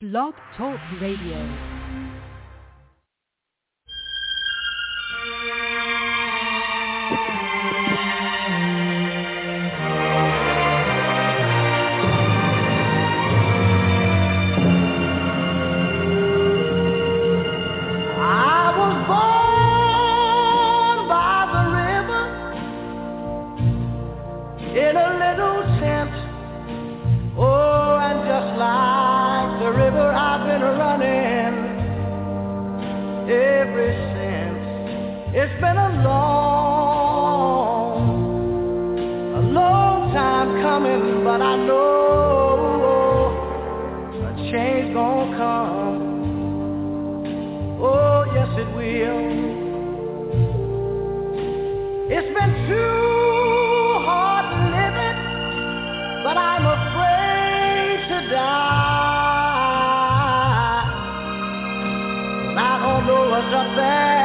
Blog Talk Radio. It's been a long time coming, but I know a change gonna come. Oh, yes it will. It's been too hard living, but I'm afraid to die. I don't know what's up there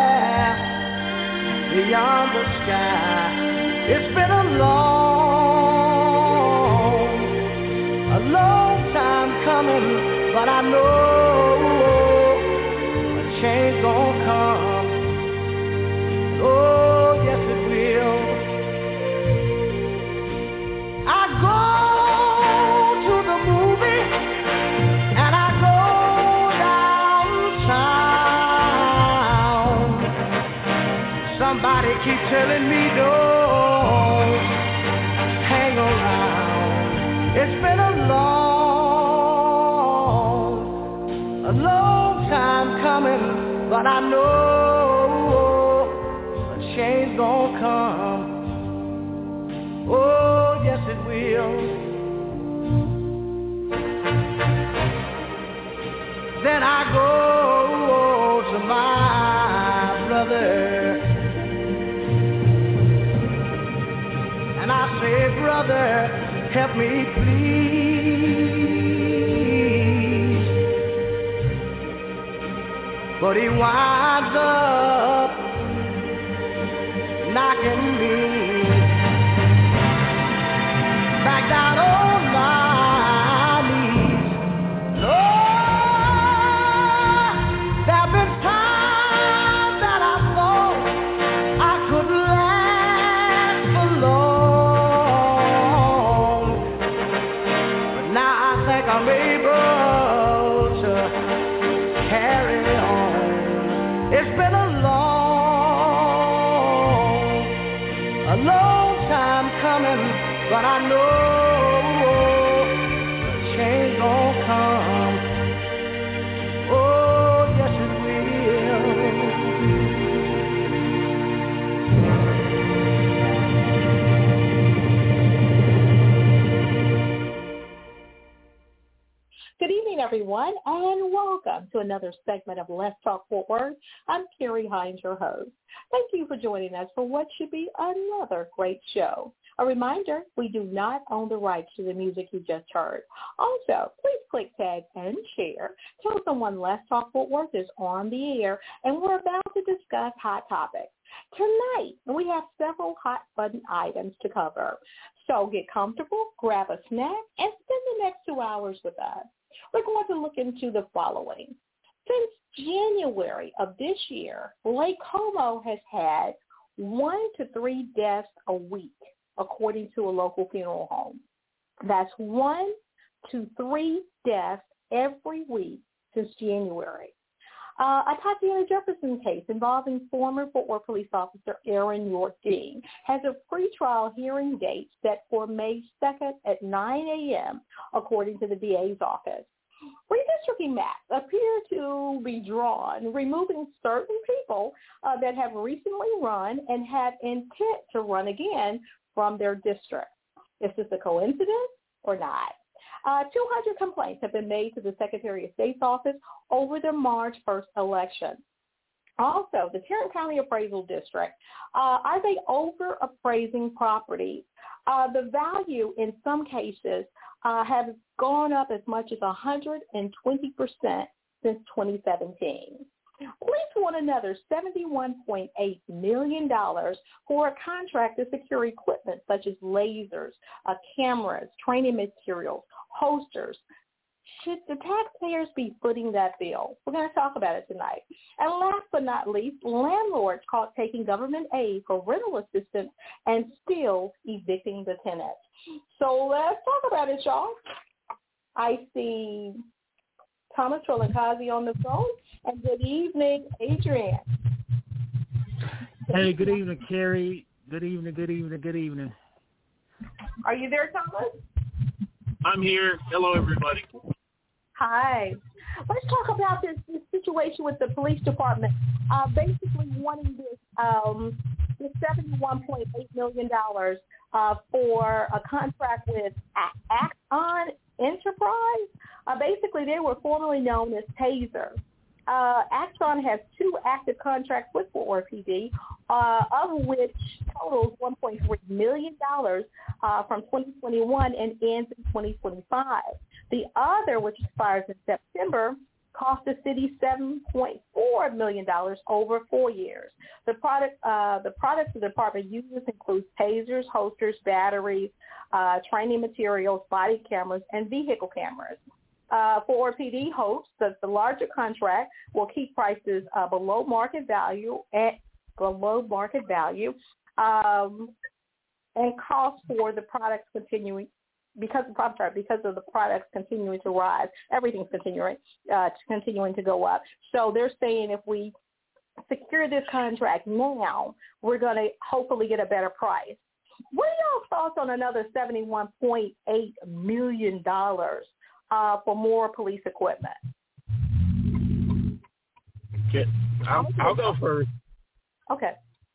beyond the sky. It's been a long time coming, but I know a change gonna come. Oh, yes it will. I go to the movie and I go downtown. Somebody keep telling me don't hang around. It's been a long time coming, but I know a change gonna come. Oh, yes it will. Then I go to my brother and I say, brother, help me please. But he winds up knocking me back down on my knees. Lord, there've been times that I thought I could last for long, but now I think I'm able to carry on. It's been a long time coming, but I know change gonna come. Oh, yes it will. Good evening, everyone, and welcome to another segment of Let's Talk Fort Worth. I'm Carrie Hines, your host. Thank you for joining us for what should be another great show. A reminder, we do not own the rights to the music you just heard. Also, please click tag and share. Tell someone Let's Talk Fort Worth is on the air, and we're about to discuss hot topics. Tonight, we have several hot button items to cover. So get comfortable, grab a snack, and spend the next 2 hours with us. We're going to look into the following. Since January of this year, Lake Como has had 1 to 3 deaths a week, according to a local funeral home. That's 1 to 3 deaths every week since January. A Tatiana Jefferson case involving former Fort Worth police officer Aaron York Dean has a pretrial hearing date set for May 2nd at 9 a.m., according to the DA's office. Redistricting maps appear to be drawn, removing certain people that have recently run and have intent to run again from their district. Is this a coincidence or not? 200 complaints have been made to the Secretary of State's office over the March 1st election. Also, the Tarrant County Appraisal District, are they over-appraising properties? The value in some cases have gone up as much as 120% since 2017. Police won another $71.8 million for a contract to secure equipment such as lasers, cameras, training materials, holsters, Should the taxpayers be footing that bill? We're going to talk about it tonight. And last but not least, landlords caught taking government aid for rental assistance and still evicting the tenants. So let's talk about it, y'all. I see Thomas Trolakazi on the phone. And good evening, Adrian. Hey, good evening, Carrie. Good evening. Are you there, Thomas? I'm here. Hello, everybody. Hi. Let's talk about this situation with the police department basically wanting this $71.8 million for a contract with Axon Enterprise. Basically, they were formerly known as Taser. Axon has 2 active contracts with Fort Worth PD, of which totals $1.3 million from 2021 and ends in 2025. The other, which expires in September, cost the city $7.4 million over 4 years. The products the department uses include tasers, holsters, batteries, training materials, body cameras, and vehicle cameras. Fort Worth PD hopes that the larger contract will keep prices below market value and costs for the products continuing because of the products continuing to rise. Everything's continuing to go up. So they're saying if we secure this contract now, we're going to hopefully get a better price. What are y'all's thoughts on another $71.8 million for more police equipment? Okay. I'll go first. Okay.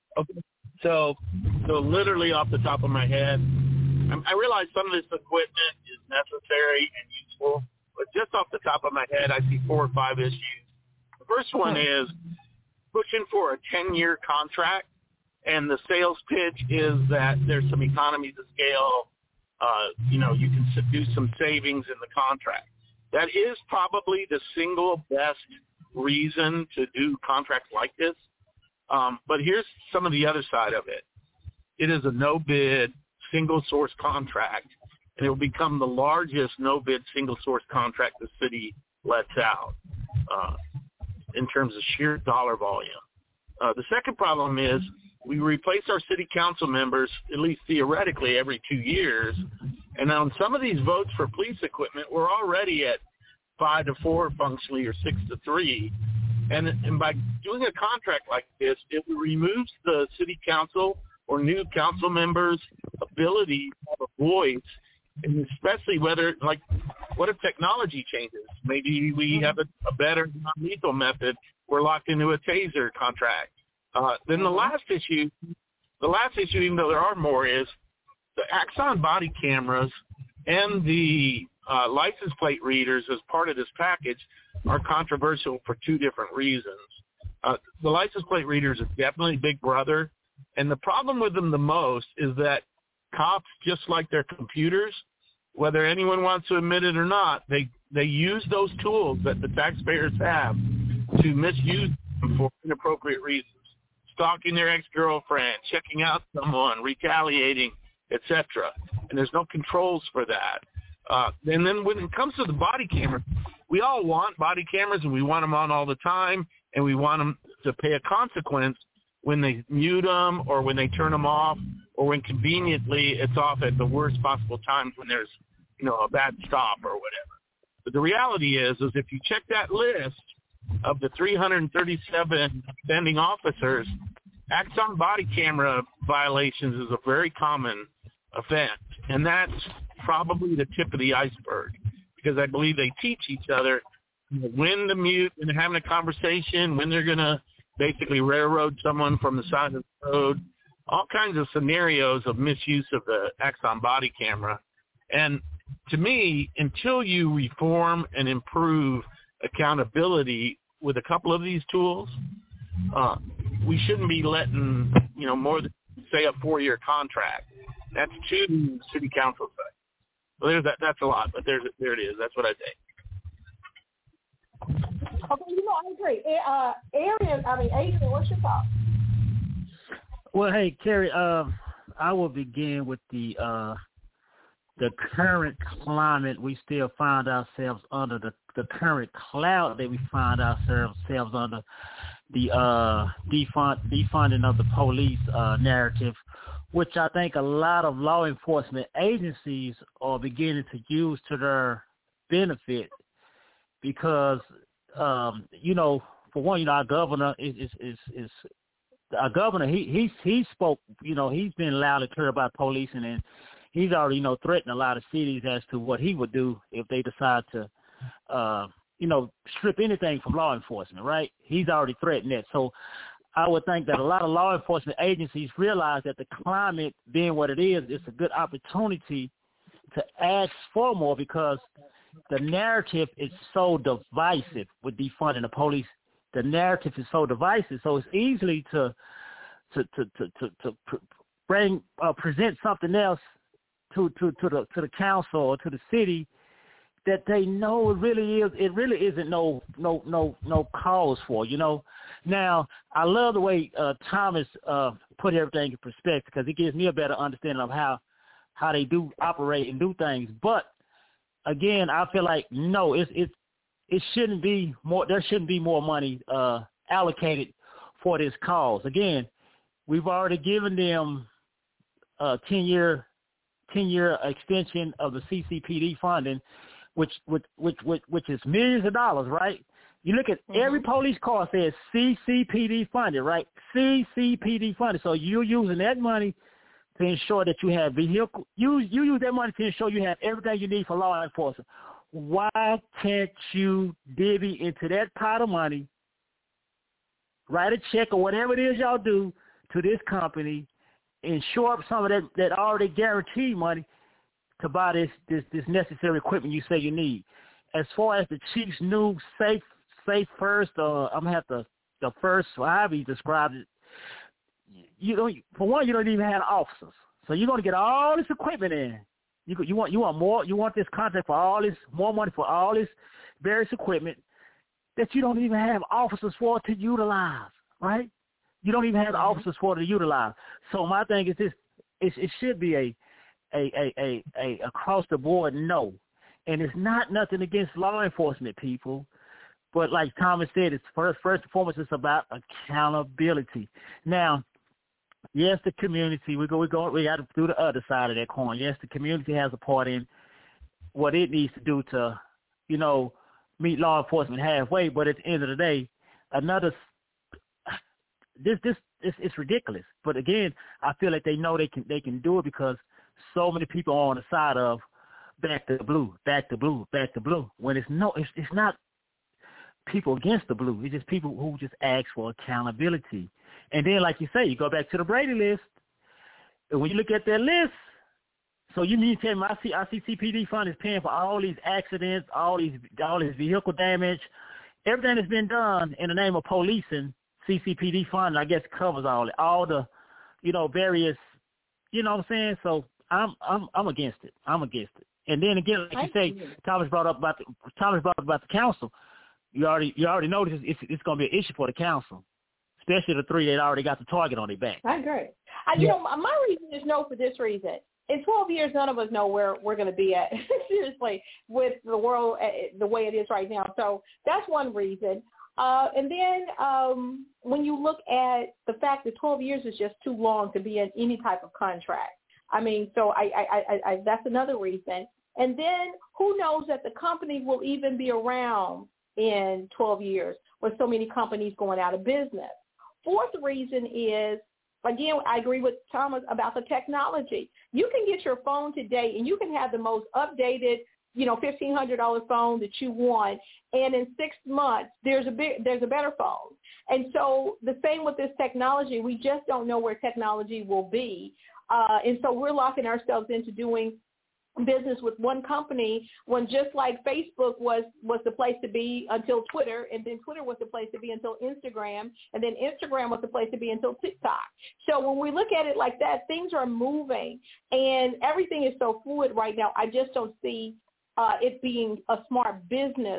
So literally off the top of my head, I realize some of this equipment is necessary and useful, but just off the top of my head, I see 4 or 5 issues. The first one is pushing for a 10-year contract, and the sales pitch is that there's some economies of scale. You can do some savings in the contract. That is probably the single best reason to do contracts like this. But here's some of the other side of it. It is a no-bid, single-source contract, and it will become the largest no-bid, single-source contract the city lets out in terms of sheer dollar volume. The second problem is we replace our city council members, at least theoretically, every 2 years, and on some of these votes for police equipment, we're already at 5-4 functionally or 6-3. And by doing a contract like this, it removes the city council or new council members' ability to have a voice, and especially what if technology changes? Maybe we have a better non-lethal method. We're locked into a taser contract. Then the last issue, even though there are more, is the Axon body cameras and the license plate readers as part of this package are controversial for 2 different reasons. The license plate readers are definitely Big Brother, and the problem with them the most is that cops, just like their computers, whether anyone wants to admit it or not, they use those tools that the taxpayers have to misuse them for inappropriate reasons. Stalking their ex-girlfriend, checking out someone, retaliating, etc. And there's no controls for that. And then when it comes to the body camera, we all want body cameras, and we want them on all the time, and we want them to pay a consequence when they mute them or when they turn them off or when conveniently it's off at the worst possible times when there's, a bad stop or whatever. But the reality is if you check that list of the 337 offending officers, Axon body camera violations is a very common offense, and that's probably the tip of the iceberg, because I believe they teach each other when to mute and having a conversation, when they're going to basically railroad someone from the side of the road, all kinds of scenarios of misuse of the Axon body camera. And to me, until you reform and improve accountability with a couple of these tools, we shouldn't be letting, more than, say, a 4-year contract. That's 2 city council sites. So there's that. That's a lot, but there it is. That's what I think. Okay, I agree. Adrian, what's your thought? Well, hey, Carrie, I will begin with the the current climate we still find ourselves under, the current cloud that we find ourselves under, the defunding of the police narrative, which I think a lot of law enforcement agencies are beginning to use to their benefit, because for one, our governor is our governor. He spoke. He's been loud and clear about policing, and he's already threatened a lot of cities as to what he would do if they decide to strip anything from law enforcement. Right? He's already threatened that. So I would think that a lot of law enforcement agencies realize that the climate being what it is, it's a good opportunity to ask for more, because the narrative is so divisive with defunding the police. The narrative is so divisive, so it's easily to present something else to the council or to the city that they know it really isn't no cause for. Now, I love the way Thomas put everything in perspective, because it gives me a better understanding of how they do operate and do things. But again, I feel like it shouldn't be more. There shouldn't be more money allocated for this cause. Again, we've already given them a 10-year extension of the CCPD funding, which is millions of dollars, right? You look at every police car says CCPD funded, right? CCPD funded. So you're using that money to ensure that you have vehicle. You use that money to ensure you have everything you need for law enforcement. Why can't you divvy into that pot of money, write a check or whatever it is y'all do to this company, and shore up some of that already guaranteed money to buy this necessary equipment you say you need? As far as the chief's new safe first, I'm gonna have the first, however he described it. For one, you don't even have officers, so you're gonna get all this equipment in. You want more? You want this contract for all this, more money for all this various equipment that you don't even have officers for to utilize, right? You don't even have officers for to utilize. So my thing is this: it should be a across the board no, and it's not nothing against law enforcement people, but like Thomas said, it's first and foremost, it's about accountability. Now, yes, the community, we got to do the other side of that coin. Yes, the community has a part in what it needs to do to, meet law enforcement halfway. But at the end of the day, it's ridiculous. But again, I feel like they know they can do it, because so many people are on the side of back to blue, when it's not people against the blue. It's just people who just ask for accountability. And then, like you say, you go back to the Brady list, and when you look at that list, so you mean to tell me our CCPD fund is paying for all these accidents, all this vehicle damage, everything that's been done in the name of policing. CCPD fund, I guess, covers all the, various, what I'm saying? So I'm against it. And then again, like you say, Thomas brought up about the council. You already know it's going to be an issue for the council, especially the three that already got the target on their back. I agree. My reason is no for this reason. In 12 years, none of us know where we're going to be at, seriously, with the world the way it is right now. So that's one reason. And then when you look at the fact that 12 years is just too long to be in any type of contract. I mean, so I that's another reason. And then who knows that the company will even be around in 12 years with so many companies going out of business. Fourth reason is, again, I agree with Thomas about the technology. You can get your phone today and you can have the most updated, $1,500 phone that you want, and in 6 months there's a better phone. And so the same with this technology, we just don't know where technology will be. And so we're locking ourselves into doing business with one company when, just like Facebook was the place to be until Twitter, and then Twitter was the place to be until Instagram, and then Instagram was the place to be until TikTok. So when we look at it like that, things are moving and everything is so fluid right now. I just don't see it being a smart business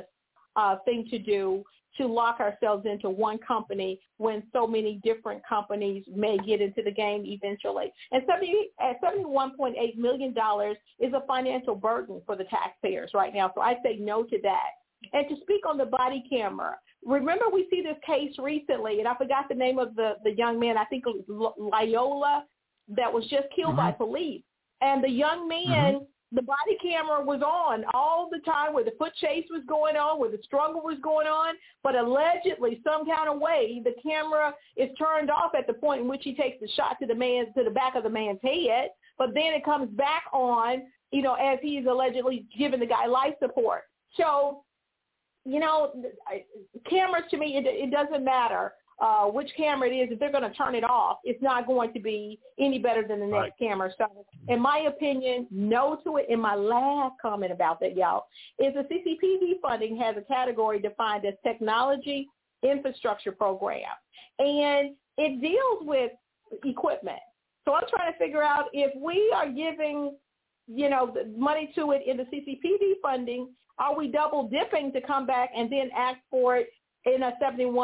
thing to do to lock ourselves into one company when so many different companies may get into the game eventually. And $71.8 million is a financial burden for the taxpayers right now. So I say no to that. And to speak on the body camera, remember we see this case recently, and I forgot the name of the young man, I think it was Loyola, that was just killed by police. And the young man, the body camera was on all the time where the foot chase was going on, where the struggle was going on, but allegedly some kind of way the camera is turned off at the point in which he takes the shot to the back of the man's head, but then it comes back on, as he's allegedly giving the guy life support. So, cameras to me, it doesn't matter which camera it is. If they're going to turn it off, it's not going to be any better than the next camera. So in my opinion, no to it. And my last comment about that, y'all, is the CCPD funding has a category defined as technology infrastructure program. And it deals with equipment. So I'm trying to figure out if we are giving, the money to it in the CCPD funding, are we double dipping to come back and then ask for it in a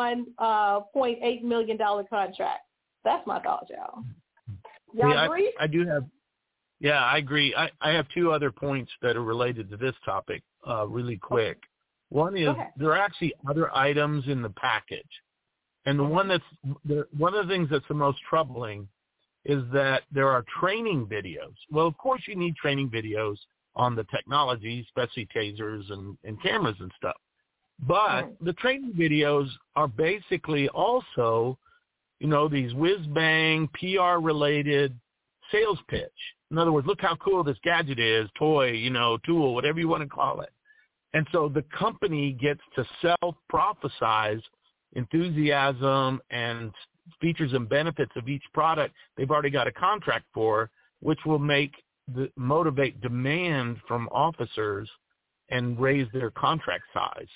$71.8 million contract? That's my thoughts, y'all. Y'all agree? I do have. Yeah, I agree. I have two other points that are related to this topic really quick. One is there are actually other items in the package. And one of the things that's the most troubling is that there are training videos. Well, of course you need training videos on the technology, especially tasers and cameras and stuff. But the training videos are basically also, these whiz-bang, PR-related sales pitch. In other words, look how cool this gadget is, toy, tool, whatever you want to call it. And so the company gets to self-prophesize enthusiasm and features and benefits of each product they've already got a contract for, which will motivate demand from officers and raise their contract size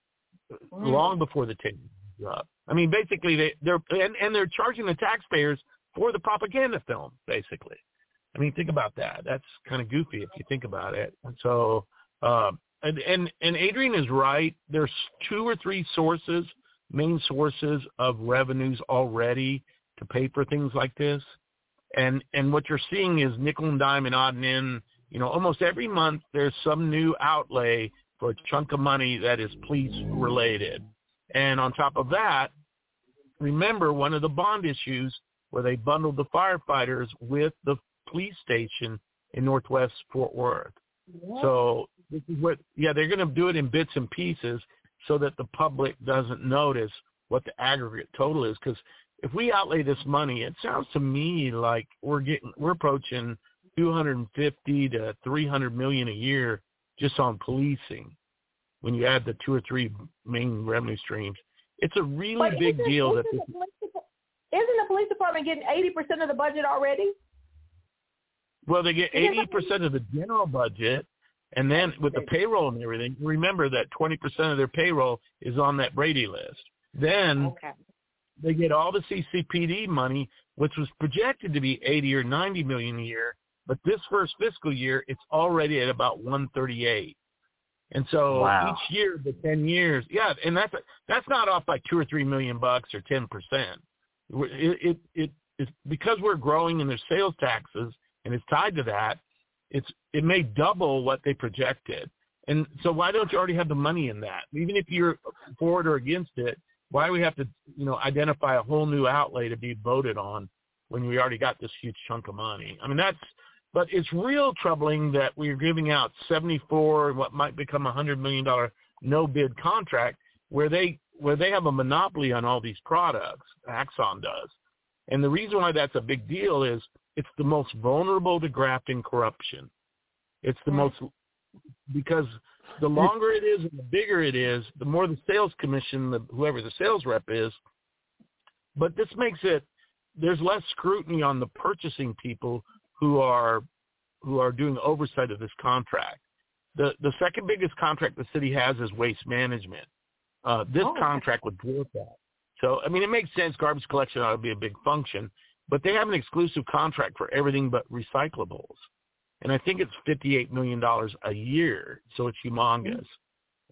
long before the take up. I mean, basically, they're charging the taxpayers for the propaganda film, basically. I mean, think about that. That's kind of goofy if you think about it. And so, and Adrian is right. There's 2 or 3 main sources of revenues already to pay for things like this. And what you're seeing is nickel and dime and odd and end. Almost every month there's some new outlay for a chunk of money that is police related. And on top of that, remember one of the bond issues where they bundled the firefighters with the police station in Northwest Fort Worth. What? So this is they're going to do it in bits and pieces so that the public doesn't notice what the aggregate total is. Because if we outlay this money, it sounds to me like we're approaching $250 to $300 million a year just on policing. When you add the 2 or 3 main revenue streams, it's a really big deal. Isn't the police department getting 80% of the budget already? Well, they get 80% of the general budget. And then with the payroll and everything, remember that 20% of their payroll is on that Brady list. Then they get all the CCPD money, which was projected to be 80 or 90 million a year. But this first fiscal year, it's already at about 138. And so each year, the 10 years, and that's not off by $2 or $3 million bucks or 10%. It's because we're growing in their sales taxes, and it's tied to that. It may double what they projected. And so why don't you already have the money in that? Even if you're for it or against it, why do we have to, identify a whole new outlay to be voted on when we already got this huge chunk of money? I mean, but it's real troubling that we're giving out 74, what might become $100 million no-bid contract where they have a monopoly on all these products. Axon does. And the reason why that's a big deal is it's the most vulnerable to graft and corruption. It's the most, because the longer it is and the bigger it is, the more the sales commission, whoever the sales rep is. But this makes there's less scrutiny on the purchasing people who are doing oversight of this contract. The second biggest contract the city has is waste management. This contract would dwarf that. So, I mean, it makes sense. Garbage collection ought to be a big function, but they have an exclusive contract for everything but recyclables. And I think it's $58 million a year, so it's humongous.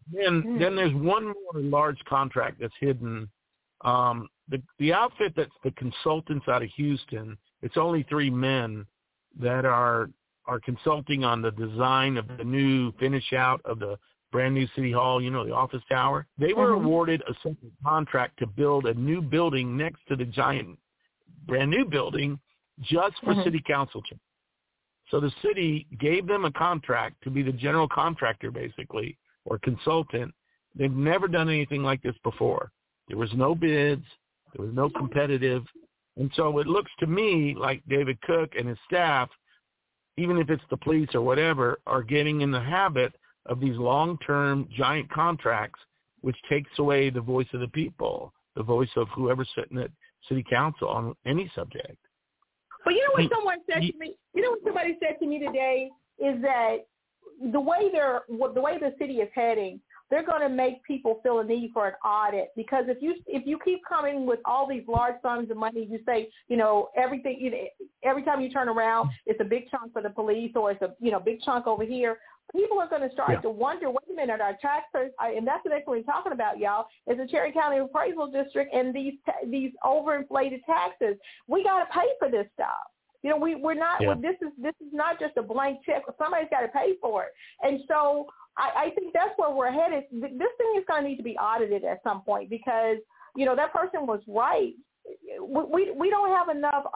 Then there's one more large contract that's hidden. The outfit that's the consultants out of Houston, it's only 3 men that are consulting on the design of the new finish out of the brand new City Hall, the office tower. They were awarded a separate contract to build a new building next to the giant brand new building just for city council. So the city gave them a contract to be the general contractor, basically, or consultant. They've never done anything like this before. There was no bids. There was no competitive. And so it looks to me like David Cook and his staff, even if it's the police or whatever, are getting in the habit of these long-term giant contracts, which takes away the voice of the people, the voice of whoever's sitting at city council on any subject. But what someone said to me? What somebody said to me today is that the way the city is heading, they're going to make people feel a need for an audit, because if you keep coming with all these large sums of money, you say everything. Every time you turn around, it's a big chunk for the police, or it's a big chunk over here. People are going to start to wonder, wait a minute, our taxpayers, and that's the next one we're talking about, y'all, is the Cherry County Appraisal District and these overinflated taxes. We got to pay for this stuff. We're not. This is not just a blank check. Somebody's got to pay for it, and so I think that's where we're headed. This thing is going to need to be audited at some point, because that person was right. We don't have enough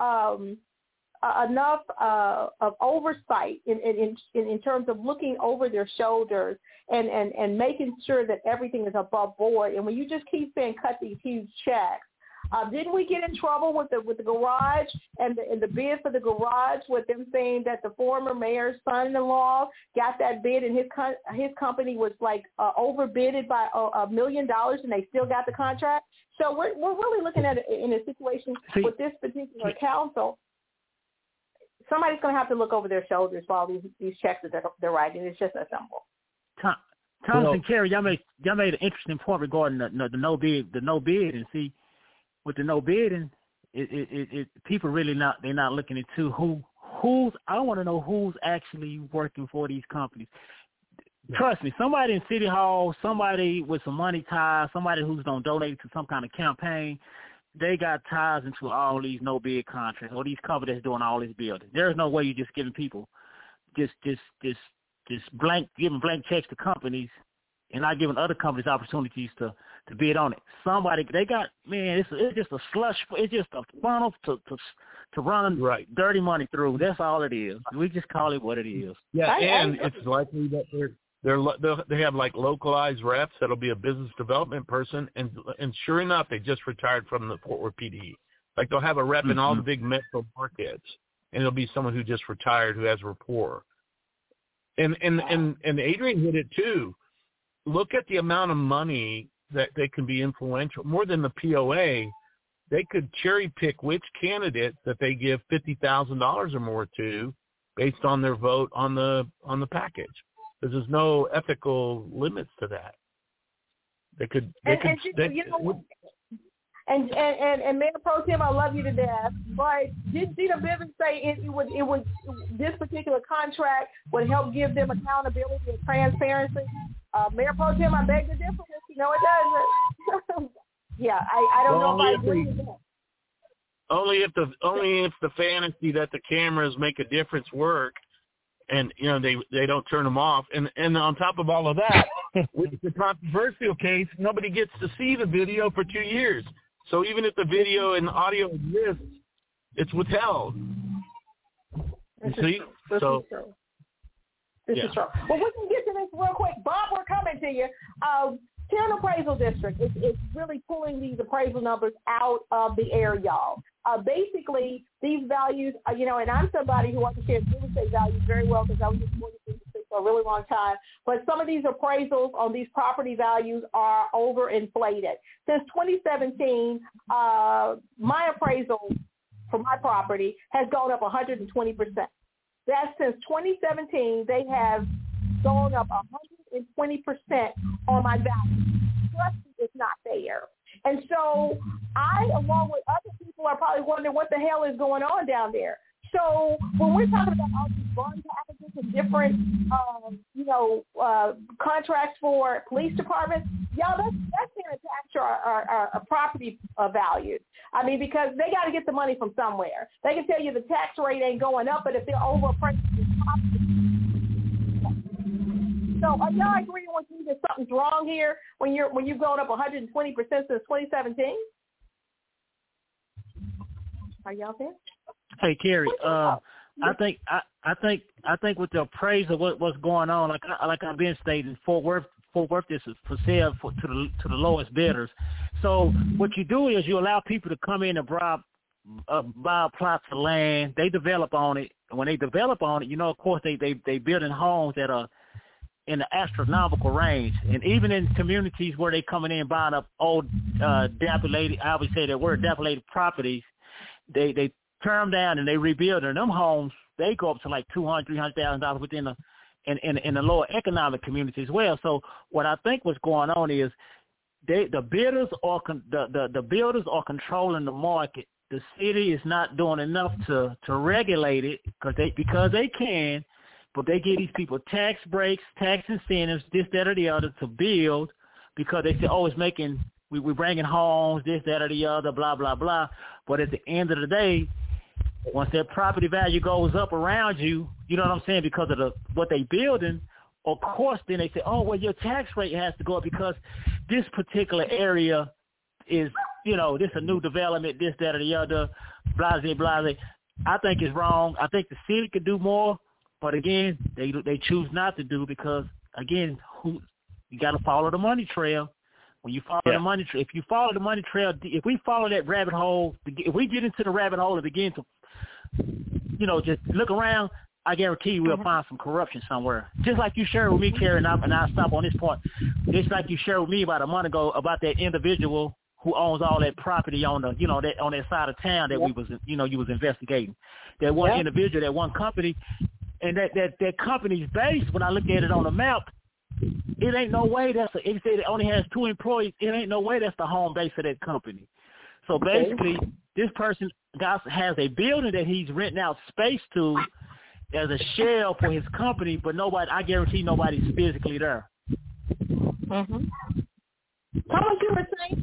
of oversight in terms of looking over their shoulders and making sure that everything is above board. And when you just keep saying cut these huge checks, didn't we get in trouble with the garage and the bid for the garage, with them saying that the former mayor's son-in-law got that bid and his company was like overbidded by $1 million, and they still got the contract? So we're really looking at it in a situation with this particular council. Somebody's going to have to look over their shoulders for all these checks that they're writing. It's just that simple. Thomas and Kerry, y'all made an interesting point regarding the no bid, and see, with the no bidding, it people really they're not looking into who's. I want to know who's actually working for these companies. Trust me, somebody in City Hall, somebody with some money ties, somebody who's going to donate to some kind of campaign, they got ties into all these no bid contracts, or these companies that's doing all this building. There's no way you're just giving people just giving blank checks to companies and not giving other companies opportunities to bid on it. Somebody, they got, man, it's just a slush. It's just a funnel to run dirty money through. That's all it is. We just call it what it is. Yeah, and it's likely that they have like localized reps that'll be a business development person, and sure enough, they just retired from the Fort Worth PD. Like they'll have a rep in all the big metro markets, and it'll be someone who just retired who has rapport. And Adrian hit it too. Look at the amount of money that they can be influential. More than the POA, they could cherry pick which candidate that they give $50,000 or more to, based on their vote on the package. Because there's no ethical limits to that. And Mayor Pro Tem, I love you to death, but did Gina Bivens say it would this particular contract would help give them accountability and transparency? Mayor Pro Tem, I beg to differ. It doesn't. Yeah, I don't know if I agree with that. Only if the fantasy that the cameras make a difference work, and they don't turn them off, and on top of all of that, with the controversial case, nobody gets to see the video for 2 years. So even if the video and audio exists, it's withheld. This is true. Well, we can get to this real quick. Bob, we're coming to you. Town Appraisal District is really pulling these appraisal numbers out of the air, y'all. Basically, these values, and I'm somebody who understands real estate values very well because I was in the mortgage industry for a really long time. But some of these appraisals on these property values are overinflated. Since 2017, my appraisal for my property has gone up 120%. That's since 2017, they have gone up 120% on my value. Trust me, it's not fair. And so I, along with other people, are probably wondering what the hell is going on down there. So when we're talking about all these bond packages and different, contracts for police departments, y'all, that's going to tax our property value. I mean, because they got to get the money from somewhere. They can tell you the tax rate ain't going up, but if they're overpricing property. So are y'all agreeing with me that something's wrong here when you've gone up 120% since 2017? Are y'all there? Hey, Carrie. I think with the appraisal, what's going on, like I've been stating, Fort Worth is for sale to the lowest bidders. So what you do is you allow people to come in and buy plots of land. They develop on it. And when they develop on it, of course they building homes that are in the astronomical range. And even in communities where they coming in buying up old dilapidated, I would say that word dilapidated properties, they tear them down and they rebuild. And them homes, they go up to like $200,000-$300,000 within the lower economic community as well. So what I think what's going on is the builders are controlling the market. The city is not doing enough to regulate it because they can, but they give these people tax breaks, tax incentives, this, that, or the other to build because they say, it's making, we're bringing homes, this, that, or the other, blah, blah, blah. But at the end of the day, once their property value goes up around you, you know what I'm saying, because of what they building, of course, then they say, your tax rate has to go up because this particular area is, this a new development, this, that, or the other, blase, blase. I think it's wrong. I think the city could do more, but again, they choose not to do because, again, you got to follow the money trail. When you follow the money trail, if you follow the money trail, if we follow that rabbit hole, if we get into the rabbit hole and begin to, just look around, I guarantee you we'll find some corruption somewhere. Just like you shared with me, Carrie, and I'll stop on this point. Just like you shared with me about a month ago about that individual who owns all that property on the, on that side of town that we was, you was investigating. That one individual, that one company, and that company's base, when I look at it on the map, it ain't no way it said it only has 2 employees. It ain't no way that's the home base of that company. So basically, this person has a building that he's renting out space to as a shell for his company, but I guarantee nobody's physically there. Mm-hmm. Thomas, you were saying?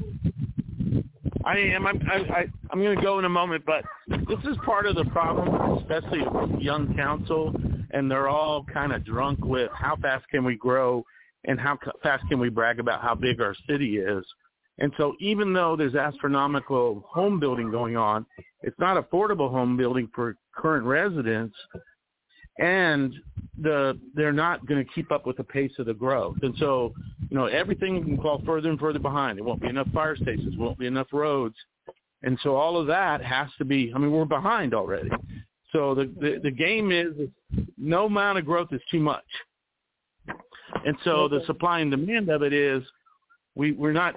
I am. I'm going to go in a moment, but this is part of the problem, especially with young council, and they're all kind of drunk with how fast can we grow and how fast can we brag about how big our city is. And so even though there's astronomical home building going on, it's not affordable home building for current residents, and they're not going to keep up with the pace of the growth. And so, everything can fall further and further behind. There won't be enough fire stations, won't be enough roads. And so all of that has to be, we're behind already. So the game is no amount of growth is too much. And so the supply and demand of it is the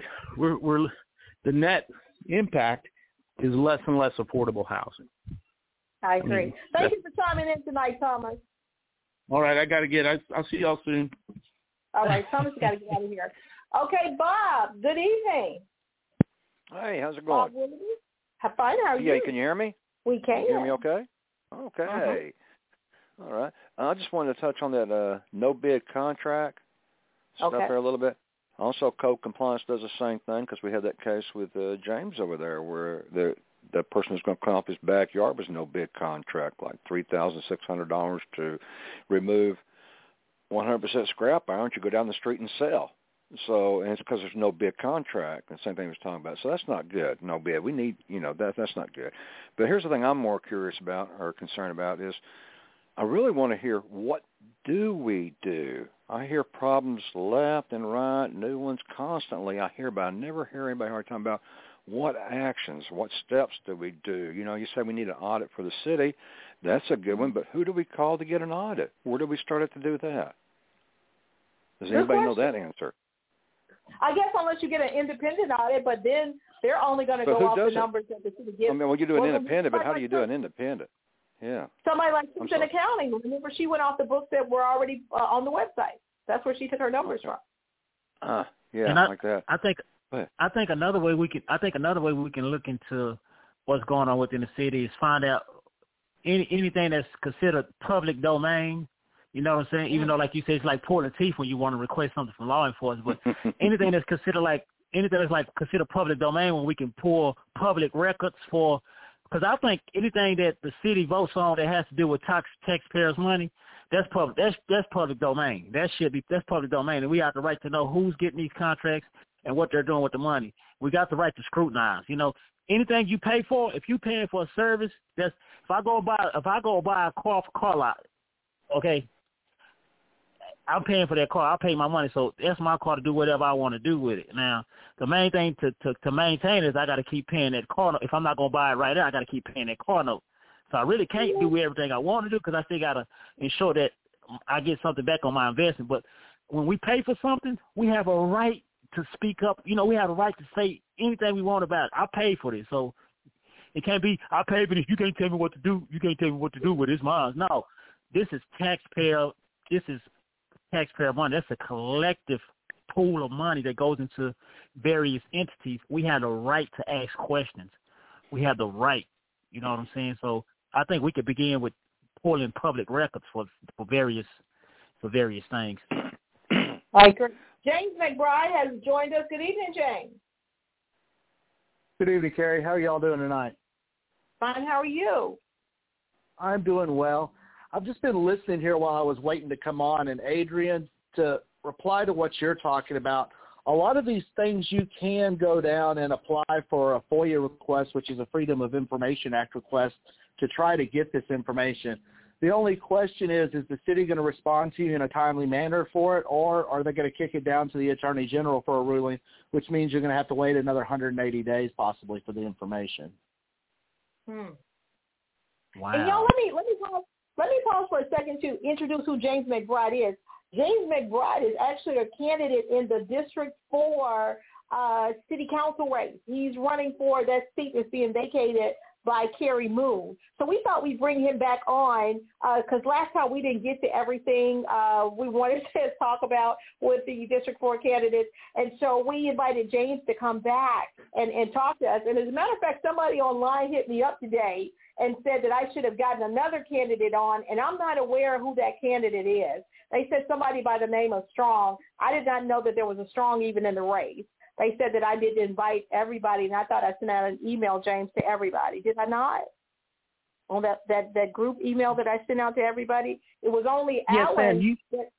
net impact is less and less affordable housing. I agree. Thank you for chiming in tonight, Thomas. All right, I got to I'll see y'all soon. All right, Thomas, you got to get out of here. Okay, Bob, good evening. Hey, how's it going? Have fun. How are you? Yeah, can you hear me? We can. You hear me okay? Okay. All right. I just wanted to touch on that no bid contract stuff there a little bit. Also, code compliance does the same thing because we had that case with James over there where the person who's going to come off his backyard was no bid contract, like $3,600 to remove 100% scrap iron to go down the street and sell. So, and it's because there's no bid contract, and same thing we was talking about. So that's not good. No bid. We need, that's not good. But here's the thing I'm more curious about or concerned about is I really want to hear what do we do? I hear problems left and right, new ones constantly. I never hear anybody talking about what actions, what steps do we do? You say we need an audit for the city. That's a good one, but who do we call to get an audit? Where do we start to do that? Does anybody know that answer? I guess unless you get an independent audit, but then they're only going to go off the numbers that the city gives. You do an independent, but how do you do an independent? Yeah. Somebody like Susan Accounting. Remember, she went off the books that were already on the website. That's where she took her numbers from. Like that. I think another way we can look into what's going on within the city is find out anything that's considered public domain. You know what I'm saying? Even though, like you said, it's like pulling teeth when you want to request something from law enforcement. But anything that's considered considered public domain, when we can pull public records for, because I think anything that the city votes on that has to do with taxpayers' money, that's public. That's public domain. That's public domain, and we have the right to know who's getting these contracts and what they're doing with the money. We got the right to scrutinize. You know, anything you pay for, if you're paying for a service, if I go buy a car for car lot, okay, I'm paying for that car. I pay my money, so that's my car to do whatever I want to do with it. Now, the main thing to maintain is I got to keep paying that car note. If I'm not going to buy it right now, I got to keep paying that car note. So I really can't do everything I want to do because I still got to ensure that I get something back on my investment. But when we pay for something, we have a right to speak up. You know, we have a right to say anything we want about it. I paid for this, so it can't be I paid for this. You can't tell me what to do. You can't tell me what to do with this mine. No, this is taxpayer money. That's a collective pool of money that goes into various entities. We have the right to ask questions. We have the right. You know what I'm saying? So I think we could begin with pulling public records for various things. I agree. James McBride has joined us. Good evening, James. Good evening, Carrie. How are y'all doing tonight? Fine. How are you? I'm doing well. I've just been listening here while I was waiting to come on, and Adrian, to reply to what you're talking about, a lot of these things you can go down and apply for a FOIA request, which is a Freedom of Information Act request, to try to get this information. The only question is the city going to respond to you in a timely manner for it, or are they going to kick it down to the Attorney General for a ruling, which means you're going to have to wait another 180 days possibly for the information? Wow. And y'all, let me pause for a second to introduce who James McBride is. James McBride is actually a candidate in the District 4 city council race. He's running for that seat that's being vacated by Carrie Moon. So we thought we'd bring him back on because last time we didn't get to everything we wanted to talk about with the District 4 candidates. And so we invited James to come back and talk to us. And as a matter of fact, somebody online hit me up today and said that I should have gotten another candidate on, and I'm not aware of who that candidate is. They said somebody by the name of Strong. I did not know that there was a Strong even in the race. They said that I did invite everybody, and I thought I sent out an email, James, to everybody. Did I not? On that group email that I sent out to everybody? It was only Alan.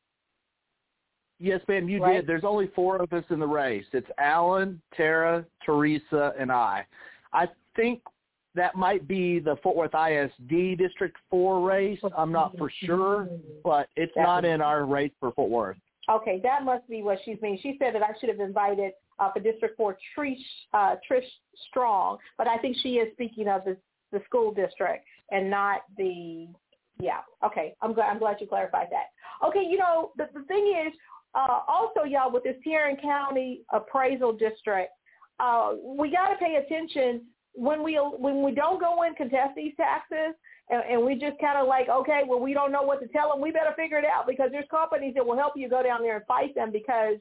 Yes, ma'am, you right? did. There's only 4 of us in the race. It's Alan, Tara, Teresa, and I. I think that might be the Fort Worth ISD District 4 race. I'm not for sure, but it's not in our race for Fort Worth. Okay, that must be what she's meaning. She said that I should have invited for District 4 Trish Strong, but I think she is speaking of the school district and not the, okay. I'm glad you clarified that. Okay, you know, the thing is, also, y'all, with this Tarrant County appraisal district, we got to pay attention when we don't go in contest these taxes, and we just kind of like, okay, well, we don't know what to tell them. We better figure it out because there's companies that will help you go down there and fight them because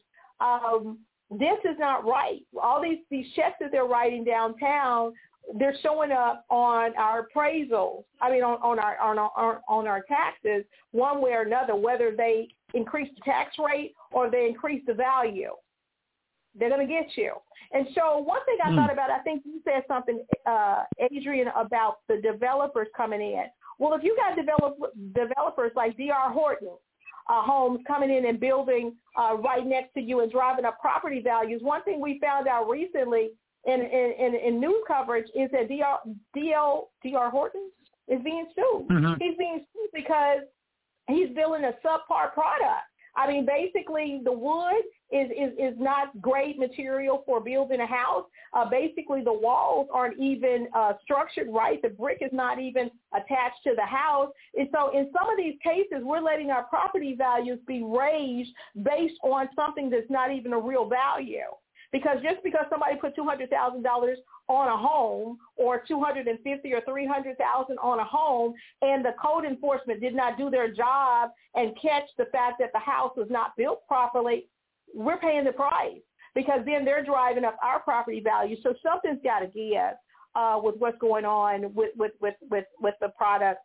this is not right. All these checks that they're writing downtown, they're showing up on our appraisals. I mean, on our taxes, one way or another, whether they increase the tax rate or they increase the value. They're going to get you. And so one thing I thought about, I think you said something, Adrian, about the developers coming in. Well, if you got developers like D.R. Horton Homes coming in and building right next to you and driving up property values, one thing we found out recently in news coverage is that D.R. Horton is being sued. Mm-hmm. He's being sued because he's building a subpar product. I mean, basically, the wood is not great material for building a house. Basically, the walls aren't even structured right. The brick is not even attached to the house. And so in some of these cases, we're letting our property values be raised based on something that's not even a real value. Because just because somebody put $200,000 on a home or $250,000 or $300,000 on a home and the code enforcement did not do their job and catch the fact that the house was not built properly, we're paying the price because then they're driving up our property value. So something's got to give with what's going on with the product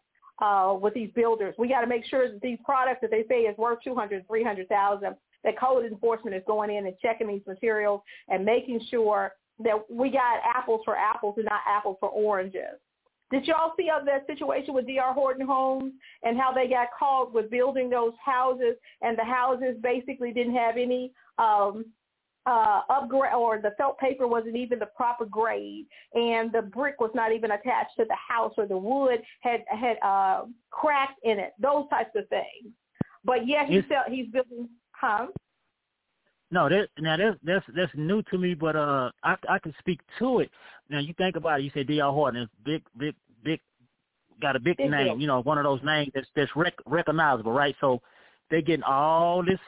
with these builders. We got to make sure that these products that they say is worth $200,000, $300,000, that code enforcement is going in and checking these materials and making sure that we got apples for apples and not apples for oranges. Did y'all see that situation with D.R. Horton Homes and how they got caught with building those houses, and the houses basically didn't have any upgrade, or the felt paper wasn't even the proper grade, and the brick was not even attached to the house, or the wood had cracks in it, those types of things. But yeah, he's building, No, that's new to me, but I can speak to it. Now you think about it. You say D.R. Horton is big, got a big name. Deal. You know, one of those names that's recognizable, right? So they're getting all this,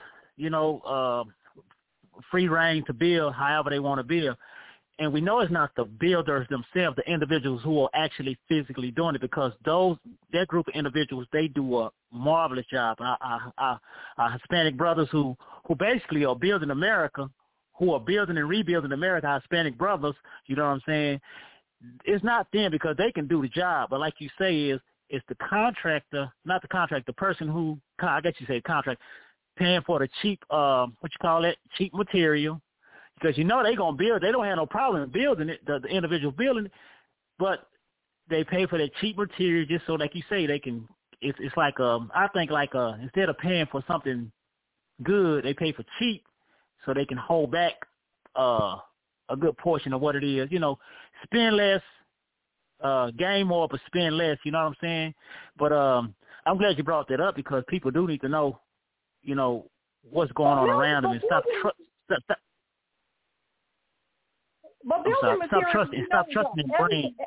free reign to build however they want to build. And we know it's not the builders themselves, the individuals who are actually physically doing it, because that group of individuals, they do a marvelous job. Our Hispanic brothers who basically are building America, who are building and rebuilding America, our Hispanic brothers, you know what I'm saying? It's not them, because they can do the job. But like you say, it's the contractor, not the contractor, the person who, I guess you say contract, paying for the cheap, cheap material. Because they're going to build. They don't have no problem building it, the individual building it, but they pay for that cheap material just so, like you say, they can, it's like, I think like instead of paying for something good, they pay for cheap so they can hold back a good portion of what it is. Spend less, gain more, but spend less, you know what I'm saying? But I'm glad you brought that up, because people do need to know, what's going on around them, and stop But building materials, stop trusting in brain.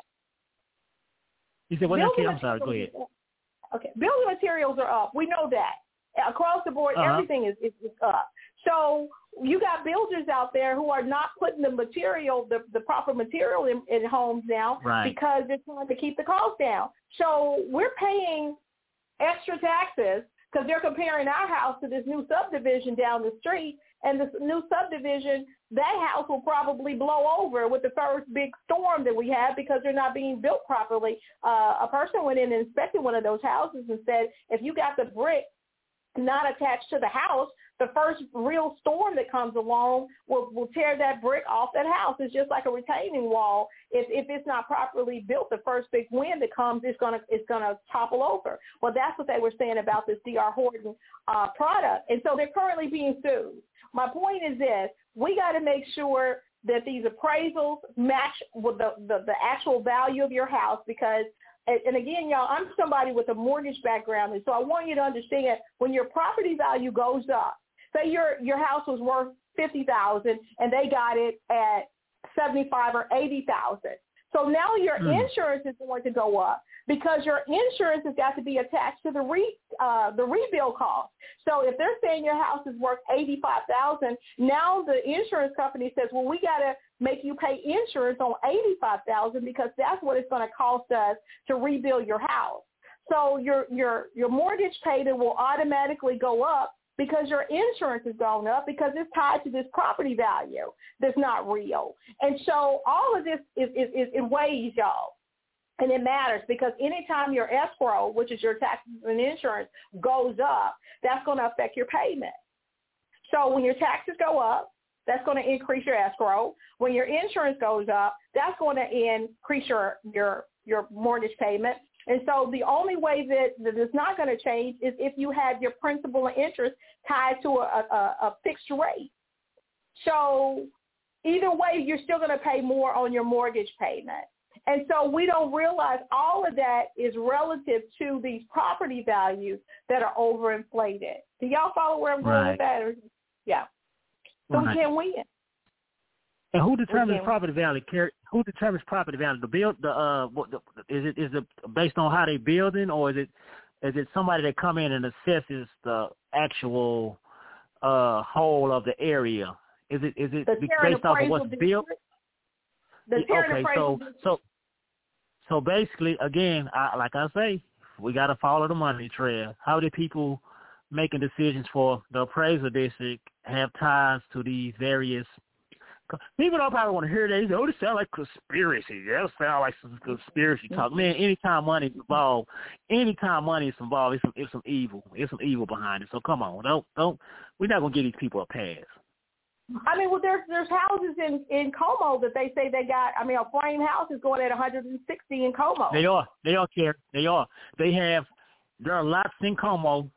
You said, what else? I'm sorry, go ahead. Okay, building materials are up. We know that. Across the board, everything is up. So you got builders out there who are not putting the material, the proper material in homes now, right, because they're trying to keep the cost down. So we're paying extra taxes because they're comparing our house to this new subdivision down the street, and this new subdivision, that house will probably blow over with the first big storm that we have, because they're not being built properly. A person went in and inspected one of those houses and said, if you got the brick not attached to the house, the first real storm that comes along will tear that brick off that house. It's just like a retaining wall. If it's not properly built, the first big wind that comes is gonna topple over. Well, that's what they were saying about this D.R. Horton product, and so they're currently being sued. My point is this: we got to make sure that these appraisals match with the actual value of your house, because. And again, y'all, I'm somebody with a mortgage background, and so I want you to understand, when your property value goes up, say your house was worth $50,000 and they got it at $75,000 or $80,000. So now your insurance is going to go up, because your insurance has got to be attached to the rebuild cost. So if they're saying your house is worth $85,000, now the insurance company says, well, we got to make you pay insurance on $85,000, because that's what it's going to cost us to rebuild your house. So your mortgage payment will automatically go up, because your insurance has gone up, because it's tied to this property value that's not real. And so all of this is in ways, y'all. And it matters, because anytime your escrow, which is your taxes and insurance, goes up, that's going to affect your payment. So when your taxes go up, that's going to increase your escrow. When your insurance goes up, that's going to increase your mortgage payment. And so the only way that it's not going to change is if you have your principal and interest tied to a fixed rate. So either way, you're still going to pay more on your mortgage payment. And so we don't realize all of that is relative to these property values that are overinflated. Do y'all follow where I'm going with that? Yeah. So we can't win. And who determines property value? Who determines property value? Is it based on how they building, or is it somebody that come in and assesses the actual whole of the area? Is it based off of what's built? So basically, again, like I say, we got to follow the money trail. How do people making decisions for the appraisal district have ties to these various People don't probably want to hear that. They say, oh, this sounds like conspiracy. That sounds like some conspiracy talk. Man, anytime money is involved, it's some evil. It's some evil behind it. So come on, don't. We're not gonna give these people a pass. I mean, well, there's houses in Como that they say they got. I mean, a frame house is going at 160 in Como. They are, Carrie. They are. There are lots in Como.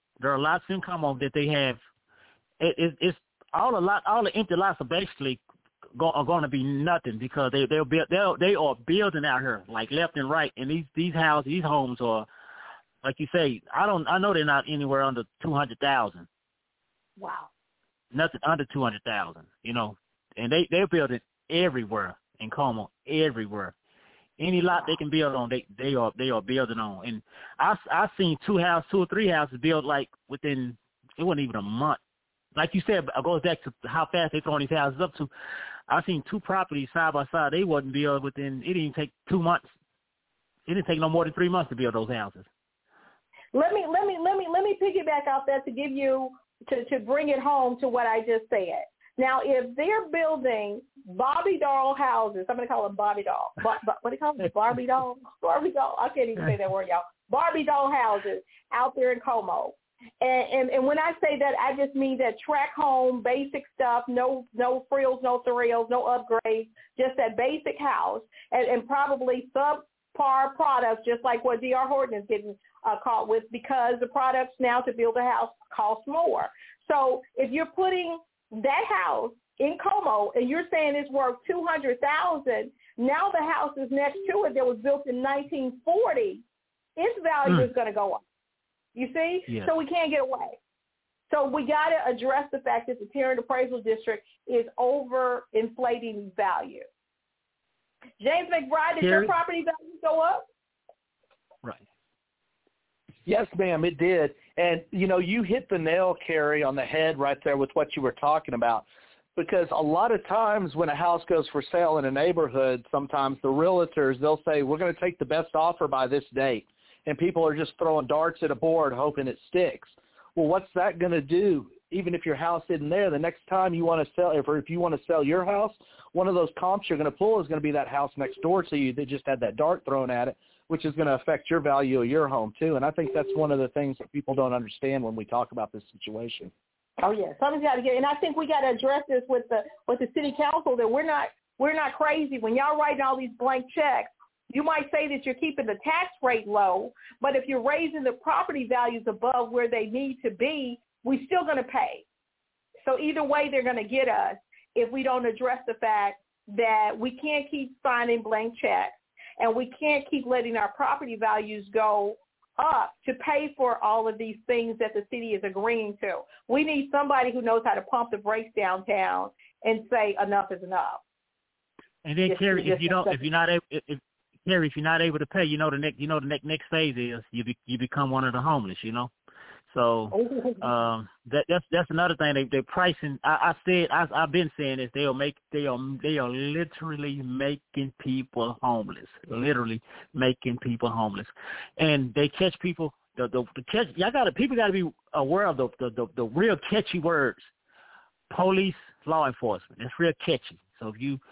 That they have. It's all the empty lots are basically going to be nothing because they are building out here like left and right, and these houses, these homes are, like you say, I know they're not anywhere under 200,000. Wow. Nothing under 200,000, and they're building everywhere in Como, everywhere. Any lot they can build on, they are building on. And I've seen 2 or 3 houses built like within, it wasn't even a month. Like you said, it goes back to how fast they throwing these houses up to. I've seen 2 properties side by side. They wasn't built within, it didn't take 2 months. It didn't take no more than 3 months to build those houses. Let me piggyback off that to give you, to bring it home to what I just said. Now, if they're building Bobby doll houses, I'm going to call them Bobby doll. What do you call them? Barbie doll? Barbie doll. I can't even say that word, y'all. Barbie doll houses out there in Como. And when I say that, I just mean that track home, basic stuff, no frills, no thrills, no upgrades, just that basic house, and probably subpar products, just like what D.R. Horton is getting caught with, because the products now to build a house cost more. So if you're putting that house in Como and you're saying it's worth $200,000, now the house is next to it that was built in 1940, its value is going to go up. You see? Yeah. So we can't get away. So we got to address the fact that the Tarrant Appraisal District is over-inflating value. James McBride, did your property value go up? Right. Yes, ma'am, it did. And, you hit the nail, Carrie, on the head right there with what you were talking about. Because a lot of times when a house goes for sale in a neighborhood, sometimes the realtors, they'll say, we're going to take the best offer by this date. And people are just throwing darts at a board hoping it sticks. Well, what's that going to do? Even if your house isn't there, the next time you want to sell, if you want to sell your house, one of those comps you're going to pull is going to be that house next door to you that just had that dart thrown at it, which is going to affect your value of your home too. And I think that's one of the things that people don't understand when we talk about this situation. Oh yeah, something's got to get. And I think we got to address this with the city council, that we're not crazy when y'all writing all these blank checks. You might say that you're keeping the tax rate low, but if you're raising the property values above where they need to be, we're still going to pay. So either way, they're going to get us if we don't address the fact that we can't keep signing blank checks and we can't keep letting our property values go up to pay for all of these things that the city is agreeing to. We need somebody who knows how to pump the brakes downtown and say enough is enough. And then, Carrie, if you're not able to pay, the next phase is you become one of the homeless. So that's another thing. They're pricing. I've been saying this. They are literally making people homeless. Literally making people homeless, and they catch people. People got to be aware of the real catchy words. Police, law enforcement. That's real catchy. So if you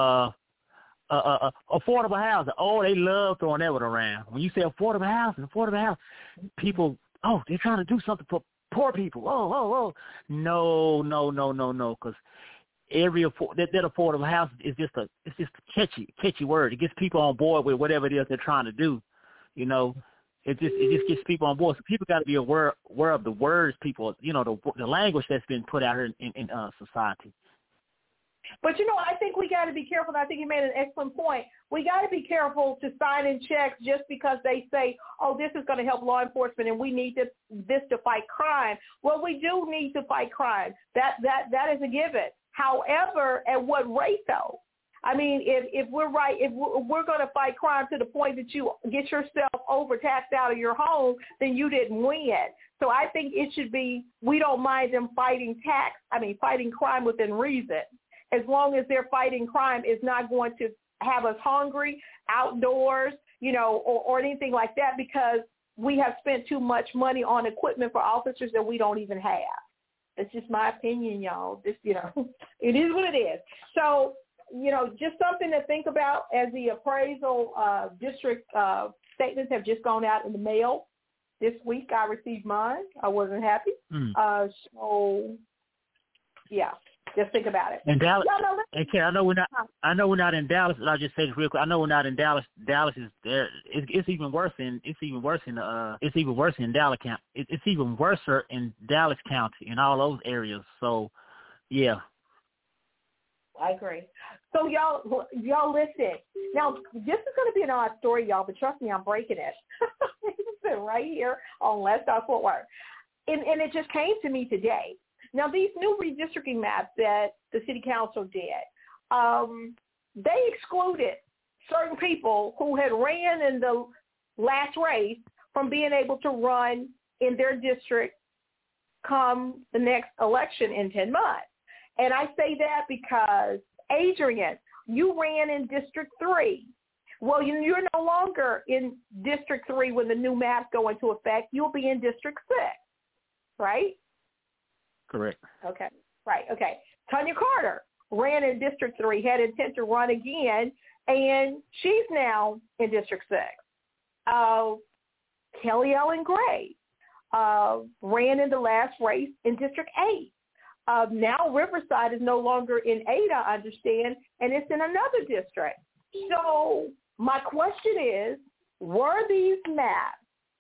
affordable housing. Oh, they love throwing that one around. When you say affordable housing, people, they're trying to do something for poor people. No, because that affordable housing is just a catchy word. It gets people on board with whatever it is they're trying to do. It just gets people on board. So people got to be aware of the words people, the language that's been put out here in society. But, I think we got to be careful. I think you made an excellent point. We got to be careful to sign in checks just because they say, this is going to help law enforcement and we need this to fight crime. Well, we do need to fight crime. That is a given. However, at what rate, though? I mean, if we're going to fight crime to the point that you get yourself overtaxed out of your home, then you didn't win. So I think it should be, we don't mind them fighting crime within reason. As long as their fighting crime is not going to have us hungry, outdoors, or anything like that, because we have spent too much money on equipment for officers that we don't even have. It's just my opinion, y'all. Just, it is what it is. So, just something to think about as the appraisal district statements have just gone out in the mail. This week I received mine. I wasn't happy. So, yeah, just think about it. And Dallas, and Karen, I know we're not in Dallas. I'll just say this real quick. I know we're not in Dallas. Dallas is there. It's even worse in Dallas County. It's even worse in Dallas County in all those areas. So, yeah. I agree. So y'all listen. Now, this is going to be an odd story, y'all, but trust me, I'm breaking it. It's right here on Let's Talk Fort Worth. And it just came to me today. Now, these new redistricting maps that the city council did, they excluded certain people who had ran in the last race from being able to run in their district come the next election in 10 months. And I say that because, Adrian, you ran in District 3. Well, you're no longer in District 3 when the new maps go into effect. You'll be in District 6, right? Correct. Okay. Right. Okay. Tanya Carter ran in District 3, had intent to run again, and she's now in District 6. Kelly Ellen Gray ran in the last race in District 8. Now Riverside is no longer in 8, I understand, and it's in another district. So my question is, were these maps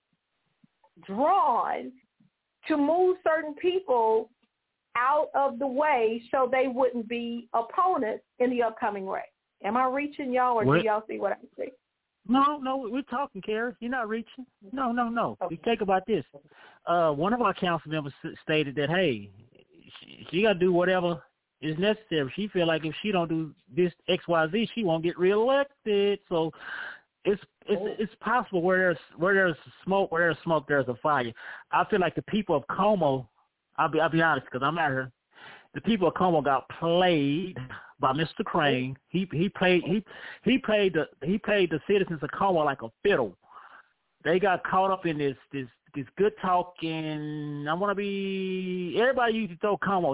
drawn to move certain people out of the way so they wouldn't be opponents in the upcoming race? Am I reaching y'all, or do y'all see what I see? No, we're talking, Carrie. You're not reaching. No. Okay. You think about this. One of our council members stated that, hey, she got to do whatever is necessary. She feel like if she don't do this XYZ, she won't get reelected. So it's possible where there's smoke, there's a fire. I feel like the people of Como, I'll be honest, because I'm out here. The people of Como got played by Mr. Crane. He played the citizens of Como like a fiddle. They got caught up in this good talking. I want to be. Everybody used to throw Como.